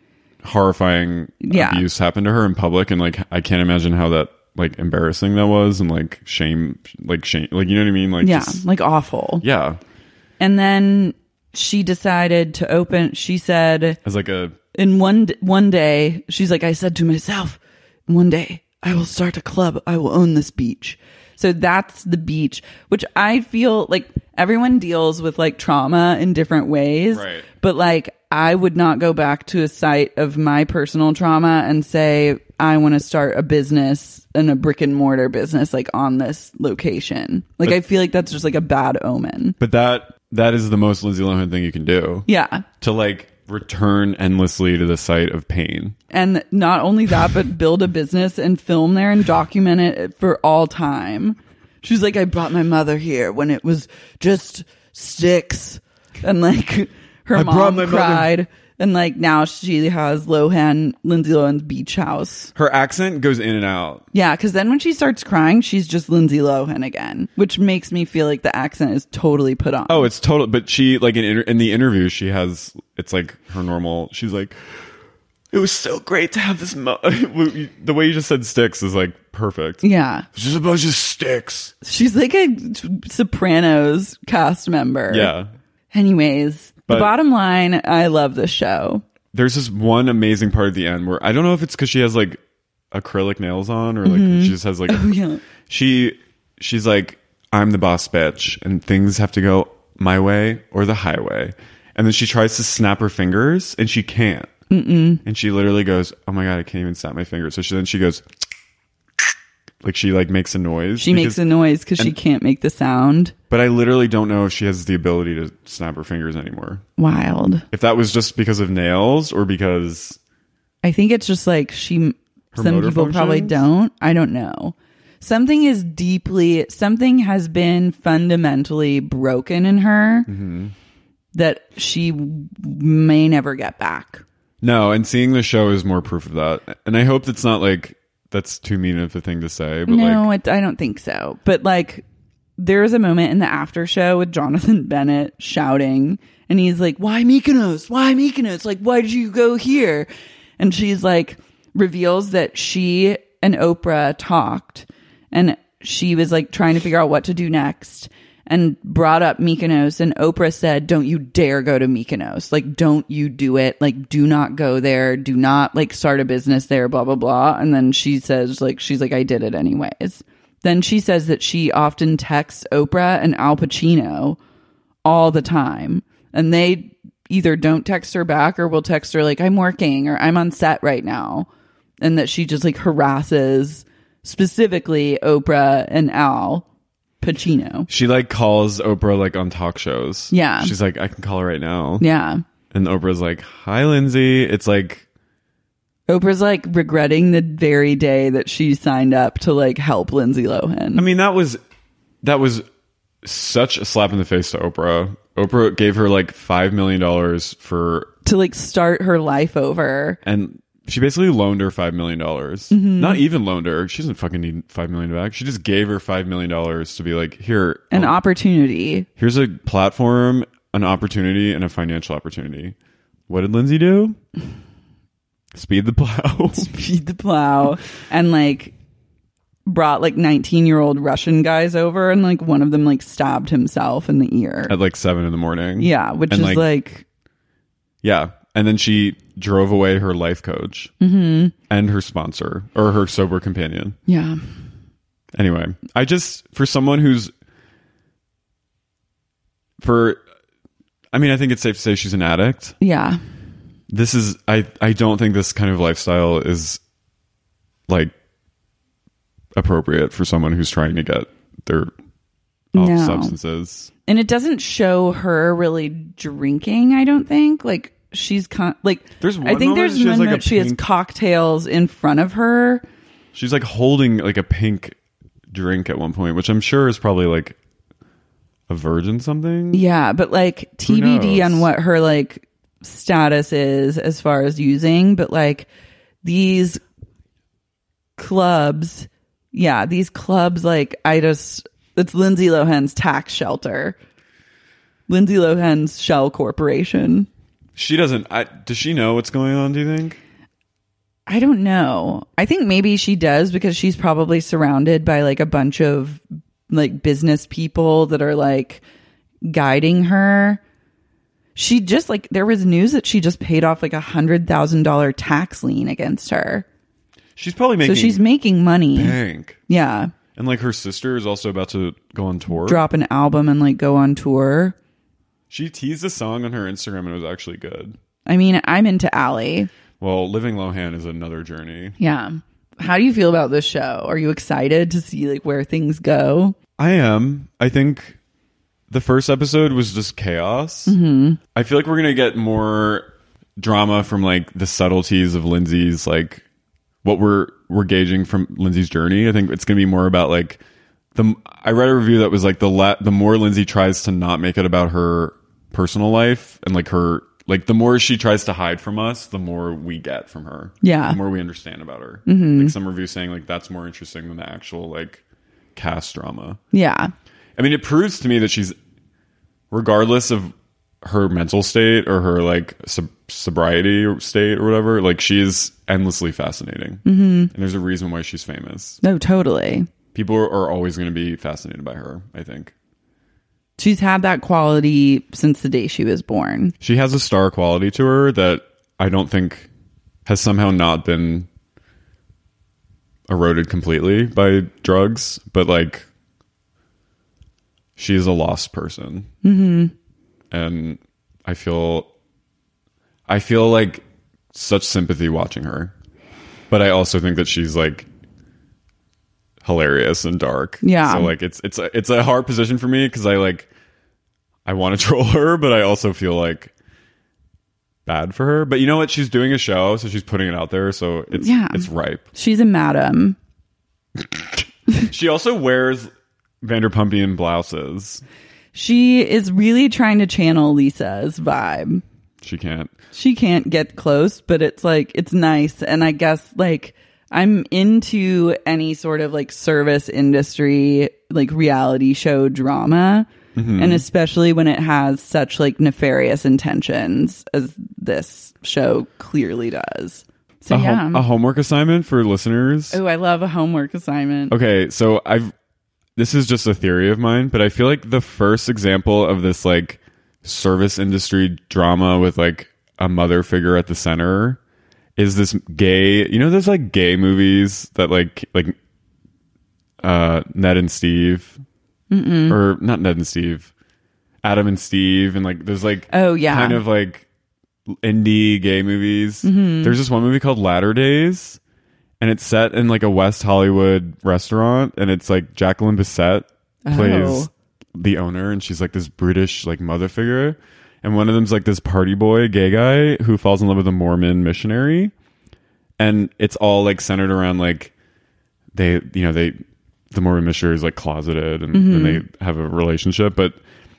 horrifying abuse happened to her in public, and like I can't imagine how that like embarrassing that was, and like shame like you know what I mean, like like awful. Yeah. And then she decided to open, she said, as like a in one day, she's like, I said to myself, one day I will start a club. I will own this beach. So that's the beach, which I feel like everyone deals with like trauma in different ways. Right. But like, I would not go back to a site of my personal trauma and say, I want to start a business and a brick and mortar business like on this location. Like, I feel like that's just like a bad omen. But that is the most Lindsay Lohan thing you can do. Yeah. To like return endlessly to the site of pain. And not only that, but build a business and film there and document it for all time. She's like, I brought my mother here when it was just sticks. And like her mom cried. And like now she has Lindsay Lohan's beach house. Her accent goes in and out. Yeah, because then when she starts crying, she's just Lindsay Lohan again, which makes me feel like the accent is totally put on. Oh, it's total. But she like in the interview, she has, it's like her normal. She's like, It was so great to have this. The way you just said sticks is like perfect. Yeah. It's just a bunch of sticks. She's like a Sopranos cast member. Yeah. Anyways, the bottom line, I love this show. There's this one amazing part at the end where I don't know if it's because she has like acrylic nails on or like she just has like she's like, I'm the boss bitch and things have to go my way or the highway. And then she tries to snap her fingers and she can't. And she literally goes, oh my God, I can't even snap my fingers. So then she goes, like she like makes a noise. She makes a noise because she can't make the sound. But I literally don't know if she has the ability to snap her fingers anymore. Wild. If that was just because of nails or because... I think it's just like some people probably don't. I don't know. Something has been fundamentally broken in her that she may never get back. No, and seeing the show is more proof of that. And I hope that's not like, that's too mean of a thing to say. But no, I don't think so. But like, there's a moment in the after show with Jonathan Bennett shouting, and he's like, why Mykonos? Why Mykonos? Like, why did you go here? And she's like, reveals that she and Oprah talked, and she was like trying to figure out what to do next, and brought up Mykonos, and Oprah said, don't you dare go to Mykonos. Like, don't you do it. Like, do not go there. Do not like start a business there, blah, blah, blah. And then she says, like, she's like, I did it anyways. Then she says that she often texts Oprah and Al Pacino all the time. And they either don't text her back or will text her like, I'm working or I'm on set right now. And that she just like harasses specifically Oprah and Al Pacino. She like calls Oprah like on talk shows. Yeah. She's like, I can call her right now. Yeah. And Oprah's like, hi, Lindsay. It's like... Oprah's like regretting the very day that she signed up to like help Lindsay Lohan. I mean, that was such a slap in the face to Oprah. Oprah gave her like $5 million to like start her life over. And she basically loaned her $5 million. Not even loaned her. She doesn't fucking need $5 million back. She just gave her $5 million to be like, here. An opportunity. Here's a platform, an opportunity, and a financial opportunity. What did Lindsay do? Speed the plow. Speed the plow. And like brought like 19-year-old Russian guys over, and like one of them like stabbed himself in the ear. At like 7 a.m. Yeah, which and is like... Yeah. And then she drove away her life coach and her sponsor or her sober companion. Yeah. Anyway, I just, for someone who's, I mean, I think it's safe to say she's an addict. Yeah. This is, I don't think this kind of lifestyle is like appropriate for someone who's trying to get their off substances. And it doesn't show her really drinking, I don't think. Like, she's there's one I think there's one like that she has cocktails in front of her. She's like holding like a pink drink at one point, which I'm sure is probably like a virgin something. Yeah, but like TBD on what her like status is as far as using. But like these clubs, like it's Lindsay Lohan's tax shelter. Lindsay Lohan's shell corporation. She doesn't... does she know what's going on, do you think? I don't know. I think maybe she does because she's probably surrounded by like a bunch of like business people that are like guiding her. She just like... There was news that she just paid off like $100,000 tax lien against her. She's probably making... So she's making money. Bank. Yeah. And like her sister is also about to go on tour. Drop an album and like go on tour. She teased a song on her Instagram and it was actually good. I mean, I'm into Allie. Well, Living Lohan is another journey. Yeah. How do you feel about this show? Are you excited to see like where things go? I am. I think the first episode was just chaos. I feel like we're going to get more drama from like the subtleties of Lindsay's, like what we're gauging from Lindsay's journey. I think it's going to be more about like I read a review that was like the more Lindsay tries to not make it about her personal life and like her, like the more she tries to hide from us, the more we get from her. Yeah. The more we understand about her. Like some reviews saying like that's more interesting than the actual like cast drama. Yeah. I mean, it proves to me that she's, regardless of her mental state or her like sobriety state or whatever, like she's endlessly fascinating. And there's a reason why she's famous. No, totally. People are always going to be fascinated by her, I think. She's had that quality since the day she was born. She has a star quality to her that I don't think has somehow not been eroded completely by drugs, but like she is a lost person. And I feel like such sympathy watching her, but I also think that she's like hilarious and dark. Yeah. So like it's a hard position for me because I want to troll her, but I also feel like bad for her. But you know what? She's doing a show, so she's putting it out there. So it's ripe. She's a madam. She also wears Vanderpumpian blouses. She is really trying to channel Lisa's vibe. She can't get close, but it's like, it's nice. And I guess like I'm into any sort of like service industry, like reality show drama. And especially when it has such like nefarious intentions as this show clearly does. So a homework assignment for listeners. Oh, I love a homework assignment. Okay, so this is just a theory of mine, but I feel like the first example of this like service industry drama with like a mother figure at the center is this gay, you know, there's like gay movies that like Ned and Steve, or not Ned and Steve, Adam and Steve, and like there's like kind of like indie gay movies. There's this one movie called Latter Days, and it's set in like a West Hollywood restaurant, and it's like Jacqueline Bisset plays the owner, and she's like this British like mother figure, and one of them's like this party boy gay guy who falls in love with a Mormon missionary, and it's all like centered around like the Mormon missionary is like closeted, and then they have a relationship, but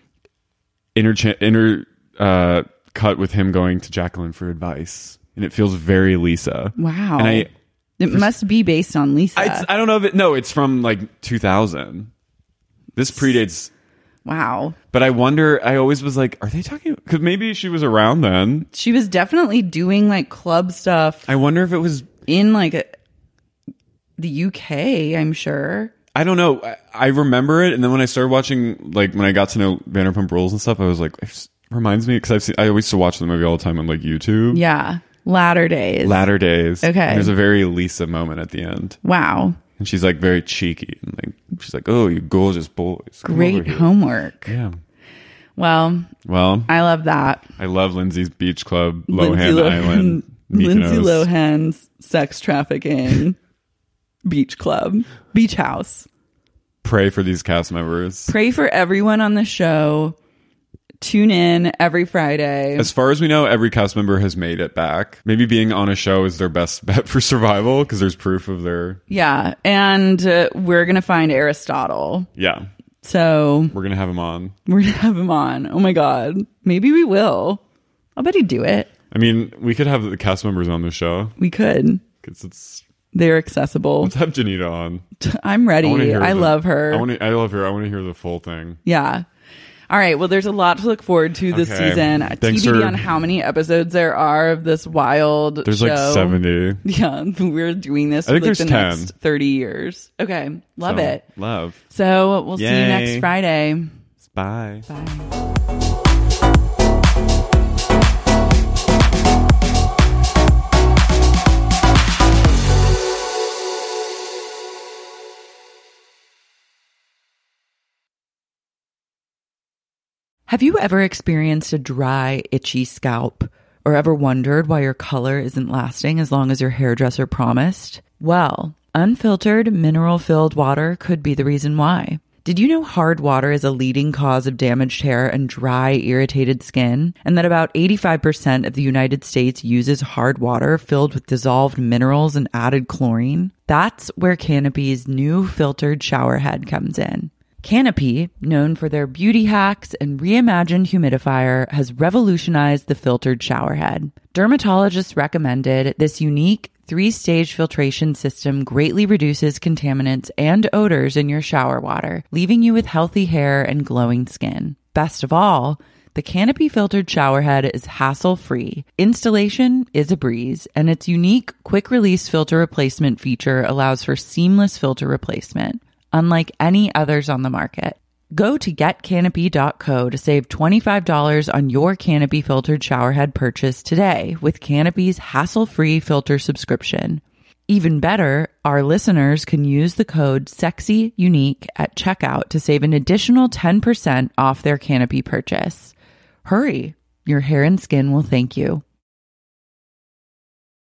cut with him going to Jacqueline for advice, and it feels very Lisa. Wow. And it must be based on Lisa. I don't know if it's from like 2000. This predates. Wow. But I wonder, I always was like, are they talking, because maybe she was around then. She was definitely doing like club stuff. I wonder if it was in like the UK, I'm sure. I don't know. I remember it, and then when I started watching, like when I got to know Vanderpump Rules and stuff, I was like, it reminds me, because I always used to watch the movie all the time on like YouTube. Yeah. Latter Days. Okay. And there's a very Lisa moment at the end. Wow. And she's like very cheeky, and like she's like, "Oh, you gorgeous boys." Great homework. Yeah. Well, I love that. I love Lindsay's Beach Club, Lohan Island, Lindsay Lohan's sex trafficking beach club, beach house. Pray for these cast members. Pray for everyone on the show. Tune in every Friday. As far as we know, every cast member has made it back. Maybe being on a show is their best bet for survival because there's proof of their... Yeah, and we're going to find Aristotle. Yeah. So... We're going to have him on. Oh my God. Maybe we will. I'll bet he'd do it. I mean, we could have the cast members on the show. We could. Because they're accessible. Let's have Janita on. I'm ready. I love her. I love her. I want to hear the full thing. Yeah. All right. Well, there's a lot to look forward to this season. TBD on how many episodes there are of this wild There's show. like 70. Yeah. We're doing this I think for like there's the 10. next 30 years. Okay. Love it. Love. So we'll see you next Friday. Bye. Bye. Have you ever experienced a dry, itchy scalp? Or ever wondered why your color isn't lasting as long as your hairdresser promised? Well, unfiltered, mineral-filled water could be the reason why. Did you know hard water is a leading cause of damaged hair and dry, irritated skin? And that about 85% of the United States uses hard water filled with dissolved minerals and added chlorine? That's where Canopy's new filtered shower head comes in. Canopy, known for their beauty hacks and reimagined humidifier, has revolutionized the filtered shower head. Dermatologists recommended this unique 3-stage filtration system greatly reduces contaminants and odors in your shower water, leaving you with healthy hair and glowing skin. Best of all, The Canopy filtered showerhead is hassle-free. Installation is a breeze, and its unique quick-release filter replacement feature allows for seamless filter replacement, unlike any others on the market. Go to getcanopy.co to save $25 on your Canopy filtered showerhead purchase today with Canopy's hassle-free filter subscription. Even better, our listeners can use the code SEXYUNIQUE at checkout to save an additional 10% off their Canopy purchase. Hurry, your hair and skin will thank you.